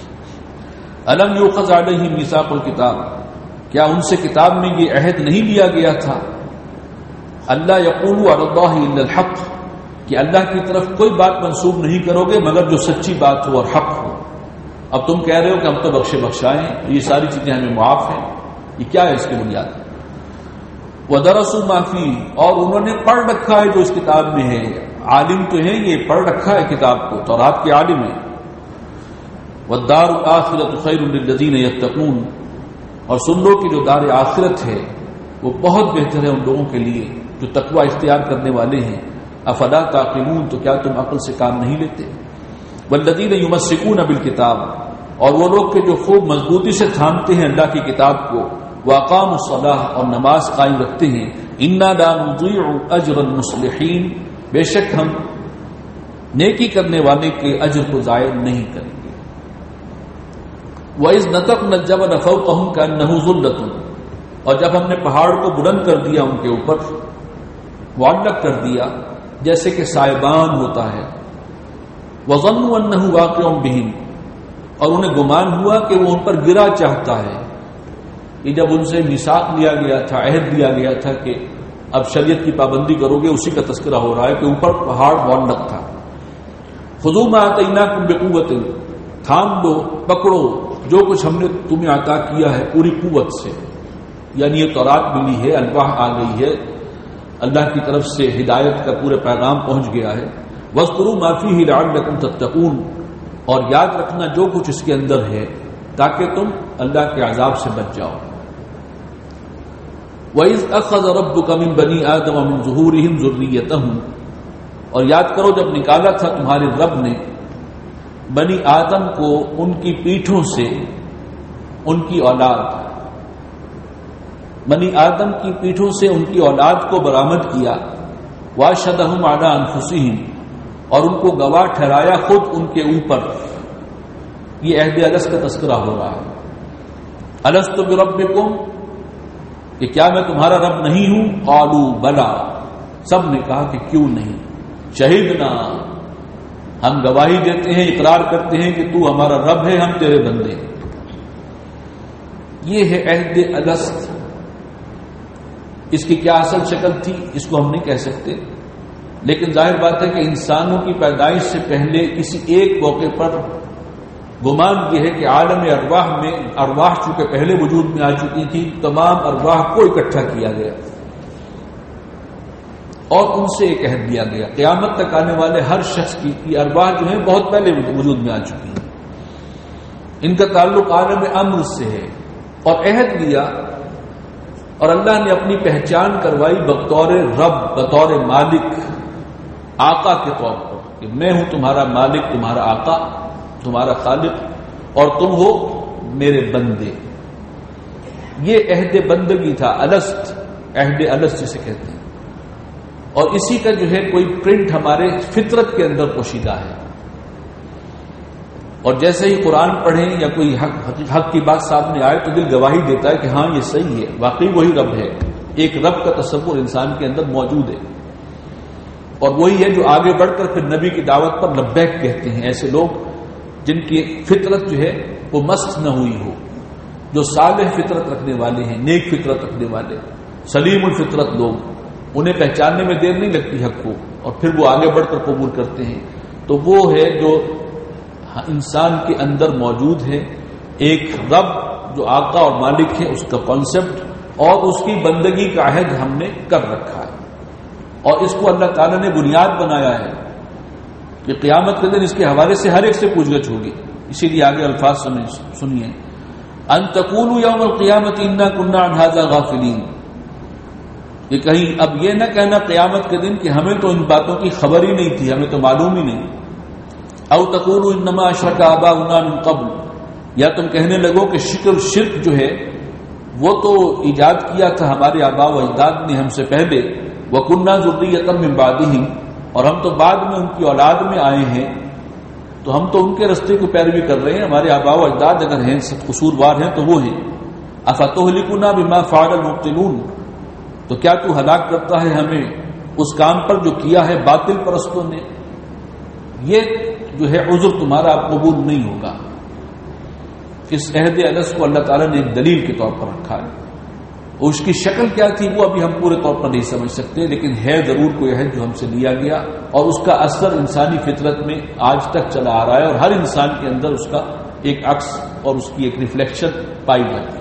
الم یؤخذ علیہم میثاق الکتاب، کیا ان سے کتاب میں یہ عہد نہیں لیا گیا تھا اللہ یقولوا علی اللہ الا الحق، کہ اللہ کی طرف کوئی بات منسوب نہیں کرو گے مگر جو سچی بات ہو اور حق ہو۔ اب تم کہہ رہے ہو کہ ہم تو بخشے بخشائیں، یہ ساری چیزیں ہمیں معاف ہیں، یہ کیا ہے اس کی بنیاد؟ وَدَرَسُوا مَا فِيهِ، اور انہوں نے پڑھ رکھا ہے جو اس کتاب میں ہے، عالم تو ہیں، یہ پڑھ رکھا ہے کتاب کو، تورات کے عالم ہیں۔ وَالدَّارُ الْآخِرَةُ خَيْرٌ لِلَّذِينَ يَتَّقُونَ، اور سن لو کہ جو دار آخرت ہے وہ بہت بہتر ہے ان لوگوں کے لیے جو تقوی اختیار کرنے والے ہیں۔ افلا تعقلون، تو کیا تم عقل سے کام نہیں لیتے؟ والذین یمسکون بالکتاب، اور وہ لوگ کہ جو خوب مضبوطی سے تھامتے ہیں اللہ کی کتاب کو، واقاموا الصلاۃ، اور نماز قائم رکھتے ہیں، انا لا نضیع اجر المصلحین، بے شک ہم نیکی کرنے والے کے اجر کو ضائع نہیں کریں گے۔ وَإِذْ نَتَقْنَا الْجَبَلَ فَوْقَهُمْ كَأَنَّهُ ظُلَّةٌ، اور جب ہم نے پہاڑ کو بلند کر دیا ان کے اوپر، معلق کر دیا جیسے کہ سائبان ہوتا ہے، وَظَنُّوا أَنَّهُ وَاقِعٌ بِهِمْ، اور انہیں گمان ہوا کہ وہ ان پر گرا چاہتا ہے۔ یہ جب ان سے میثاق لیا گیا تھا، عہد دیا گیا تھا کہ اب شریعت کی پابندی کرو گے، اسی کا تذکرہ ہو رہا ہے کہ اوپر پہاڑ معلق تھا۔ خُذُوا مَا آتَيْنَاكُمْ بِقُوَّةٍ، تھام لو، پکڑو جو کچھ ہم نے تمہیں عطا کیا ہے پوری قوت سے، یعنی یہ تورات ملی ہے، الواح آ گئی ہے، اللہ کی طرف سے ہدایت کا پورے پیغام پہنچ گیا ہے۔ وَاذْكُرُوا مَا فِيهِ لَعَلَّكُمْ تَتَّقُونَ، اور یاد رکھنا جو کچھ اس کے اندر ہے تاکہ تم اللہ کے عذاب سے بچ جاؤ۔ وَإِذْ أَخَذَ رَبُّكَ مِنْ بَنِي آدَمَ مِنْ ظُهُورِهِمْ ذُرِّيَّتَهُمْ، اور یاد کرو جب نکالا تھا تمہارے رب نے بنی آدم کو ان کی پیٹھوں سے ان کی اولاد، بنی آدم کی پیٹھوں سے ان کی اولاد کو برآمد کیا، وَأَشْهَدَهُمْ عَلَىٰ أَنفُسِهِمْ، اور ان کو گواہ ٹھہرایا خود ان کے اوپر۔ یہ عہد الست کا تذکرہ ہو رہا ہے۔ الست بربکم، کہ کیا میں تمہارا رب نہیں ہوں؟ قالوا بلا، سب نے کہا کہ کیوں نہیں، شہیدنا، ہم گواہی دیتے ہیں، اقرار کرتے ہیں کہ تو ہمارا رب ہے، ہم تیرے بندے ہیں۔ یہ ہے عہد الست۔ اس کی کیا اصل شکل تھی اس کو ہم نہیں کہہ سکتے، لیکن ظاہر بات ہے کہ انسانوں کی پیدائش سے پہلے کسی ایک موقع پر گمان یہ ہے کہ عالم ارواح میں، ارواح چونکہ پہلے وجود میں آ چکی تھی، تمام ارواح کو اکٹھا کیا گیا اور ان سے ایک عہد دیا گیا، قیامت تک آنے والے ہر شخص کی کی ارواح جو ہیں بہت پہلے وجود میں آ چکی ہیں، ان کا تعلق عالم امر سے ہے، اور عہد لیا اور اللہ نے اپنی پہچان کروائی بطور رب، بطور مالک، آقا کے طور پر، کہ میں ہوں تمہارا مالک، تمہارا آقا، تمہارا خالق، اور تم ہو میرے بندے۔ یہ عہد بندگی تھا، الست، عہد الست جسے کہتے ہیں، اور اسی کا جو ہے کوئی پرنٹ ہمارے فطرت کے اندر پوشیدہ ہے، اور جیسے ہی قرآن پڑھیں یا کوئی حق حق کی بات سامنے آئے تو دل گواہی دیتا ہے کہ ہاں یہ صحیح ہے، واقعی وہی رب ہے، ایک رب کا تصور انسان کے اندر موجود ہے، اور وہی ہے جو آگے بڑھ کر پھر نبی کی دعوت پر لبیک کہتے ہیں۔ ایسے لوگ جن کی فطرت جو ہے وہ مست نہ ہوئی ہو، جو صالح فطرت رکھنے والے ہیں، نیک فطرت رکھنے والے، سلیم الفطرت لوگ، انہیں پہچاننے میں دیر نہیں لگتی حق کو، اور پھر وہ آگے بڑھ کر قبول کرتے ہیں، تو وہ ہے جو انسان کے اندر موجود ہے، ایک رب جو آقا اور مالک ہے، اس کا کانسیپٹ اور اس کی بندگی کا عہد ہم نے کر رکھا ہے، اور اس کو اللہ تعالیٰ نے بنیاد بنایا ہے کہ قیامت کے دن اس کے حوالے سے ہر ایک سے پوچھ گچھ ہوگی۔ اسی لیے آگے الفاظ سنیے، ان تقولوا یوم القیامت انا کنا عن ھذا غافلین، کہ کہیں اب یہ نہ کہنا قیامت کے دن کہ ہمیں تو ان باتوں کی خبر ہی نہیں تھی، ہمیں تو معلوم ہی نہیں۔ او تقولوا انما اشرک آباؤنا من قبل، یا تم کہنے لگو کہ شکر شرک جو ہے وہ تو ایجاد کیا تھا ہمارے آباء و اجداد نے ہم سے پہلے، وَكُنَّا ذُرِّيَّةً مِّن بَعْدِهِمْ، اور ہم تو بعد میں ان کی اولاد میں آئے ہیں، تو ہم تو ان کے رستے کو پیروی کر رہے ہیں، ہمارے آباء و اجداد اگر ہیں سب قصوروار ہیں تو وہ ہیں۔ أَفَتُهْلِكُنَا بِمَا فَعَلَ الْمُبْطِلُونَ، تو کیا تو ہلاک کرتا ہے ہمیں اس کام پر جو کیا ہے باطل پرستوں نے؟ یہ جو ہے عذر تمہارا قبول نہیں ہوگا۔ اس عہد الست کو اللہ تعالیٰ نے ایک دلیل کے طور پر رکھا ہے. اور اس کی شکل کیا تھی وہ ابھی ہم پورے طور پر نہیں سمجھ سکتے، لیکن ہے ضرور کوئی عہد جو ہم سے لیا گیا، اور اس کا اثر انسانی فطرت میں آج تک چلا آ رہا ہے، اور ہر انسان کے اندر اس کا ایک عکس اور اس کی ایک ریفلیکشن پائی جاتی ہے.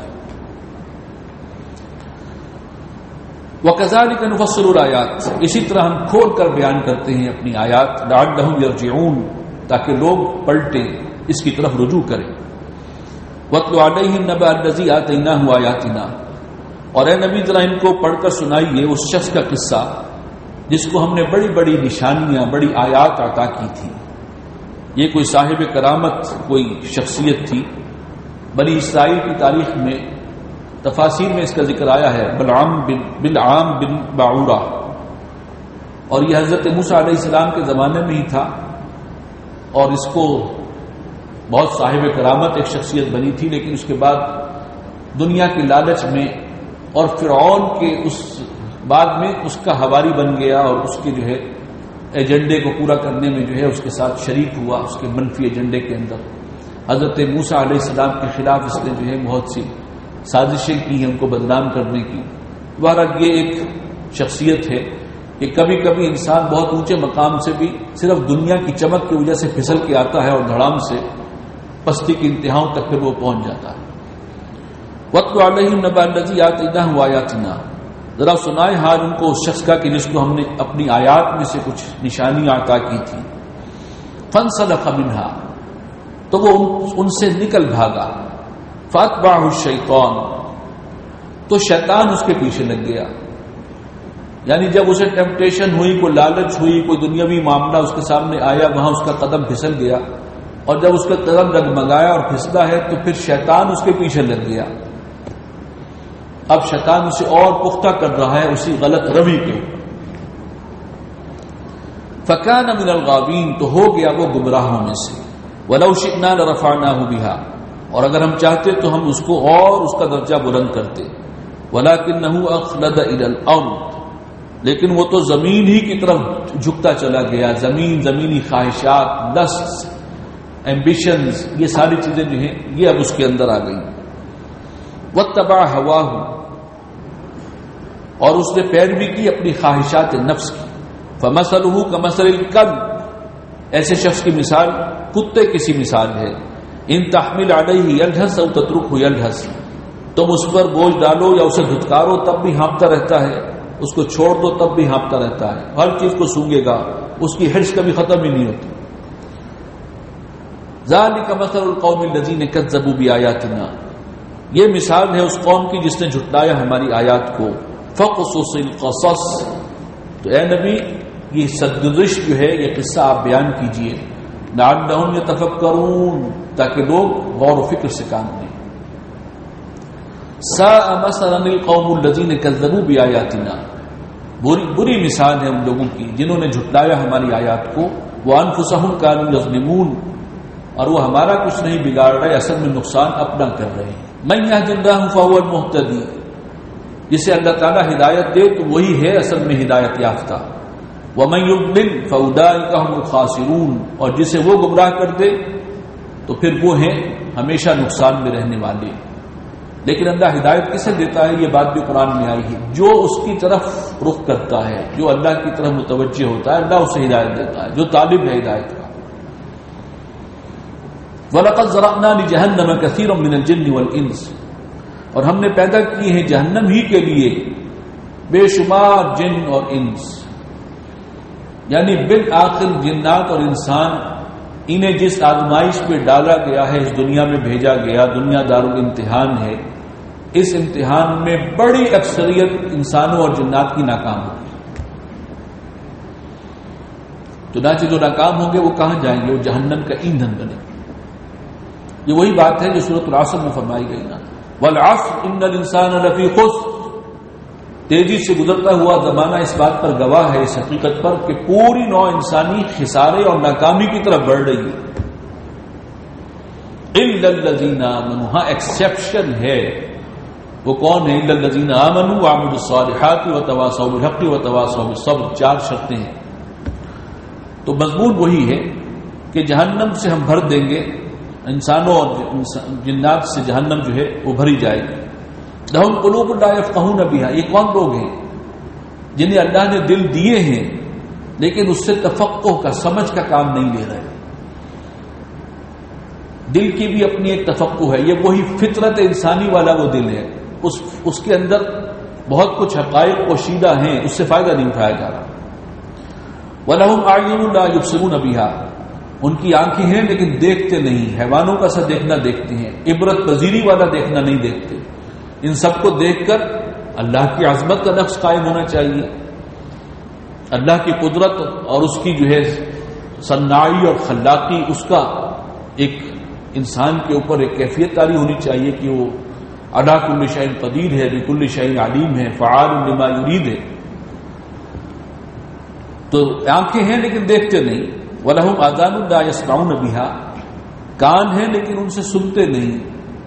وَكَذَلِكَ نُفَصِّلُ الْآيَاتِ، اسی طرح ہم کھول کر بیان کرتے ہیں اپنی آیات، لَعَلَّهُمْ يَرْجِعُونَ، تاکہ لوگ پلٹیں، اس کی طرف رجوع کریں. وَاتْلُ عَلَيْهِمْ نَبَأَ الَّذِي آتَيْنَاهُ آيَاتِنَا، اور اے نبی ذرا ان کو پڑھ کر سنائیے اس شخص کا قصہ جس کو ہم نے بڑی بڑی نشانیاں، بڑی آیات عطا کی تھی. یہ کوئی صاحب کرامت، کوئی شخصیت تھی. بنی اسرائیل کی تاریخ میں تفاسیر میں اس کا ذکر آیا ہے، بلعام بن بلعام بن باعورہ، اور یہ حضرت موسیٰ علیہ السلام کے زمانے میں ہی تھا، اور اس کو بہت صاحب کرامت ایک شخصیت بنی تھی، لیکن اس کے بعد دنیا کی لالچ میں اور فرعون کے اس بعد میں اس کا حواری بن گیا، اور اس کے جو ہے ایجنڈے کو پورا کرنے میں جو ہے اس کے ساتھ شریک ہوا، اس کے منفی ایجنڈے کے اندر. حضرت موسیٰ علیہ السلام کے خلاف اس نے جو ہے بہت سی سازشیں کی ہیں ان کو بدنام کرنے کی. بہرحال یہ ایک شخصیت ہے کہ کبھی کبھی انسان بہت اونچے مقام سے بھی صرف دنیا کی چمک کی وجہ سے پھسل کے آتا ہے، اور دھڑام سے پستی کی انتہاؤں تک پھر وہ پہنچ جاتا ہے. وَاتْلُ عَلَيْهِمْ نَبَأَ الَّذِي آتَيْنَاهُ آيَاتِنَا، ذرا سنائے حال ان کو اس شخص کا کہ جس کو ہم نے اپنی آیات میں سے کچھ نشانیاں عطا کی تھی. فَانْسَلَخَ مِنْهَا، تو وہ ان سے نکل بھاگا. فَأَتْبَعَهُ الشَّيْطَانُ، تو شیطان اس کے پیچھے لگ گیا. یعنی جب اسے ٹیمپٹیشن ہوئی، کوئی لالچ ہوئی، کوئی دنیاوی معاملہ اس کے سامنے آیا، وہاں اس کا قدم پھسل گیا، اور جب اس کا قدم ڈگمگایا اور پھسلا ہے تو پھر شیطان اس کے پیچھے لگ گیا. اب شیطان اسے اور پختہ کر رہا ہے اسی غلط روی کے. فَكَانَ مِنَ الْغَاوِينَ، تو ہو گیا وہ گمراہوں میں سے. وَلَوْ شِئْنَا لَرَفَعْنَاهُ بِهَا، اور اگر ہم چاہتے تو ہم اس کو اور اس کا درجہ بلند کرتے. وَلَكِنَّهُ أَخْلَدَ إِلَى الْأَرْضِ، لیکن وہ تو زمین ہی کی طرف جھکتا چلا گیا. زمین، زمینی خواہشات، لسٹ، ایمبیشنز، یہ ساری چیزیں جو ہیں یہ اب اس کے اندر آ گئی. وَاتَّبَعَ هَوَاهُ، اور اس نے پیروی کی اپنی خواہشات نفس کی. فَمَثَلُهُ كَمَثَلِ الْكَلْبِ، ایسے شخص کی مثال کتے کی سی مثال ہے. ان تحمل علیہ یلہث او تترکہ یلہث، تم اس پر بوجھ ڈالو یا اسے دھتکارو تب بھی ہانپتا رہتا ہے، اس کو چھوڑ دو تب بھی ہانپتا رہتا ہے، ہر چیز کو سونگے گا، اس کی حرص کبھی ختم ہی نہیں ہوتی. ذالک مثل القوم الذین کذبوا بآیاتنا، یہ مثال ہے اس قوم کی جس نے جھٹلایا ہماری آیات کو. فقصص القصص، تو اے نبی یہ سرگزش جو ہے یہ قصہ آپ بیان کیجئے. لعلہم یتفکرون، تاکہ لوگ غور و فکر سے کام لیں. ساء مثلا القوم الذین کذبوا بآیاتنا، بری بری مثال ہے ان لوگوں کی جنہوں نے جھٹلایا ہماری آیات کو. وانفسہم کانوا یظلمون، اور وہ ہمارا کچھ نہیں بگاڑ رہے، اصل میں نقصان اپنا کر رہے ہیں. من یہد اللہ فہو المہتدی، جسے اللہ تعالیٰ ہدایت دے تو وہی ہے اصل میں ہدایت یافتہ. ومن یضلل فاولئک هم الخاسرون، اور جسے وہ گمراہ کر دے تو پھر وہ ہیں ہمیشہ نقصان میں رہنے والے. لیکن اللہ ہدایت کسے دیتا ہے یہ بات بھی قرآن میں آئی ہے. جو اس کی طرف رخ کرتا ہے، جو اللہ کی طرف متوجہ ہوتا ہے، اللہ اسے ہدایت دیتا ہے، جو طالب ہے ہدایت کا. وَلَقَدْ ذَرَأْنَا لِجَهَنَّمَ كَثِيرًا مِنَ الْجِنِّ وَالْإِنسِ، اور ہم نے پیدا کیے ہیں جہنم ہی کے لیے بے شمار جن اور انس. یعنی بالآخر جنات اور انسان انہیں جس آزمائش پہ ڈالا گیا ہے، اس دنیا میں بھیجا گیا، دنیا دارالامتحان ہے، اس امتحان میں بڑی اکثریت انسانوں اور جنات کی ناکام ہوگی. چنانچہ جو ناکام ہوں گے وہ کہاں جائیں گے؟ وہ جہنم کا ایندھن بنے گے. یہ وہی بات ہے جو سورۃ العصر میں فرمائی گئی نا، والعصر ان الانسان لفی خسر. تیزی سے گزرتا ہوا زمانہ اس بات پر گواہ ہے، اس حقیقت پر کہ پوری نوع انسانی خسارے اور ناکامی کی طرف بڑھ رہی ہے. الا الذین آمنوا، ہاں ایکسیپشن ہے. وہ کون ہے؟ الا الذین آمنوا وعملوا الصالحات وتواصوا بالحق وتواصوا بالصبر. چار شرطیں ہیں. تو مضمون وہی ہے کہ جہنم سے ہم بھر دیں گے انسانوں اور جنات سے جہنم جو ہے وہ بھری جائے گی. لہم قلوب لا یفقہون بہا، یہ کون لوگ ہیں جنہیں اللہ نے دل دیے ہیں لیکن اس سے تفقہ کا، سمجھ کا کام نہیں لے رہے. دل کی بھی اپنی ایک تفقہ ہے، یہ وہی فطرت انسانی والا وہ دل ہے، اس اس کے اندر بہت کچھ حقائق پوشیدہ ہیں، اس سے فائدہ نہیں اٹھایا جا رہا. وَلَهُمْ أَعْيُنٌ لَا يُبْصِرُونَ بِهَا، ان کی آنکھیں ہیں لیکن دیکھتے نہیں، حیوانوں کا سا دیکھنا دیکھتے ہیں، عبرت پذیری والا دیکھنا نہیں دیکھتے. ان سب کو دیکھ کر اللہ کی عظمت کا نقش قائم ہونا چاہیے، اللہ کی قدرت اور اس کی جو ہے صناعی اور خلاقی، اس کا ایک انسان کے اوپر ایک کیفیت تاری ہونی چاہیے کہ وہ علی کل شیء قدیر ہے، بکل شیء علیم ہے، فعال لما یرید ہے. تو آنکھیں ہیں لیکن دیکھتے نہیں. وَلَهُمْ آذان لا يسمعون بها، کان ہیں لیکن ان سے سنتے نہیں،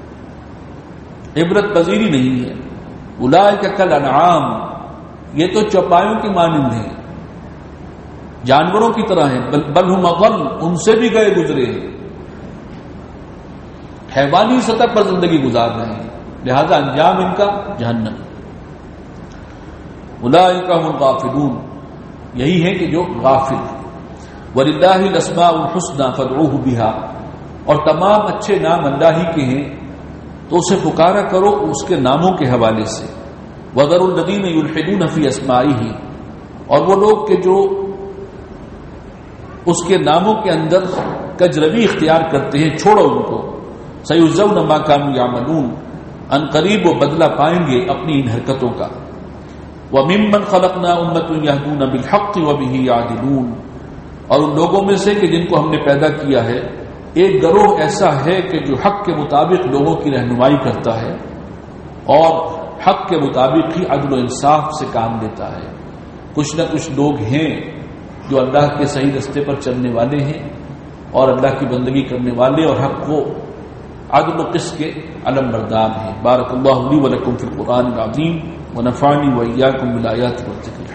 عبرت پذیری نہیں ہے. اولئک کالانعام، یہ تو چوپایوں کی مانند ہیں، جانوروں کی طرح ہیں. بل ہم اضل، ان سے بھی گئے گزرے ہیں، حیوانی سطح پر زندگی گزار رہے ہیں، لہذا انجام ان کا جہنم. اولئک هم الغافلون، یہی ہے کہ جو غافل ہیں. وَلِلَّهِ الْأَسْمَاءُ الْحُسْنَى فَادْعُوهُ بِهَا، اور تمام اچھے نام اللہ ہی کے ہیں تو اسے پکارا کرو اس کے ناموں کے حوالے سے. وَذَرُوا الَّذِينَ يُلْحِدُونَ فِي أَسْمَائِهِ، اور وہ لوگ کہ جو اس کے ناموں کے اندر کجروی اختیار کرتے ہیں، چھوڑو ان کو. سَيُجْزَوْنَ مَا كَانُوا يَعْمَلُونَ، ان قریب وہ بدلہ پائیں گے اپنی ان حرکتوں کا. وَمِمَّنْ خَلَقْنَا أُمَّةٌ يَهْدُونَ بِالْحَقِّ وَبِهِ يَعْدِلُونَ، اور ان لوگوں میں سے کہ جن کو ہم نے پیدا کیا ہے ایک گروہ ایسا ہے کہ جو حق کے مطابق لوگوں کی رہنمائی کرتا ہے اور حق کے مطابق ہی عدل و انصاف سے کام لیتا ہے. کچھ نہ کچھ لوگ ہیں جو اللہ کے صحیح رستے پر چلنے والے ہیں اور اللہ کی بندگی کرنے والے اور حق کو عدل و قسط کے علم بردار ہیں. بارک اللہ لی و لکم فی القرآن العظیم ونفعنی و ایاکم بالآیات والذکر.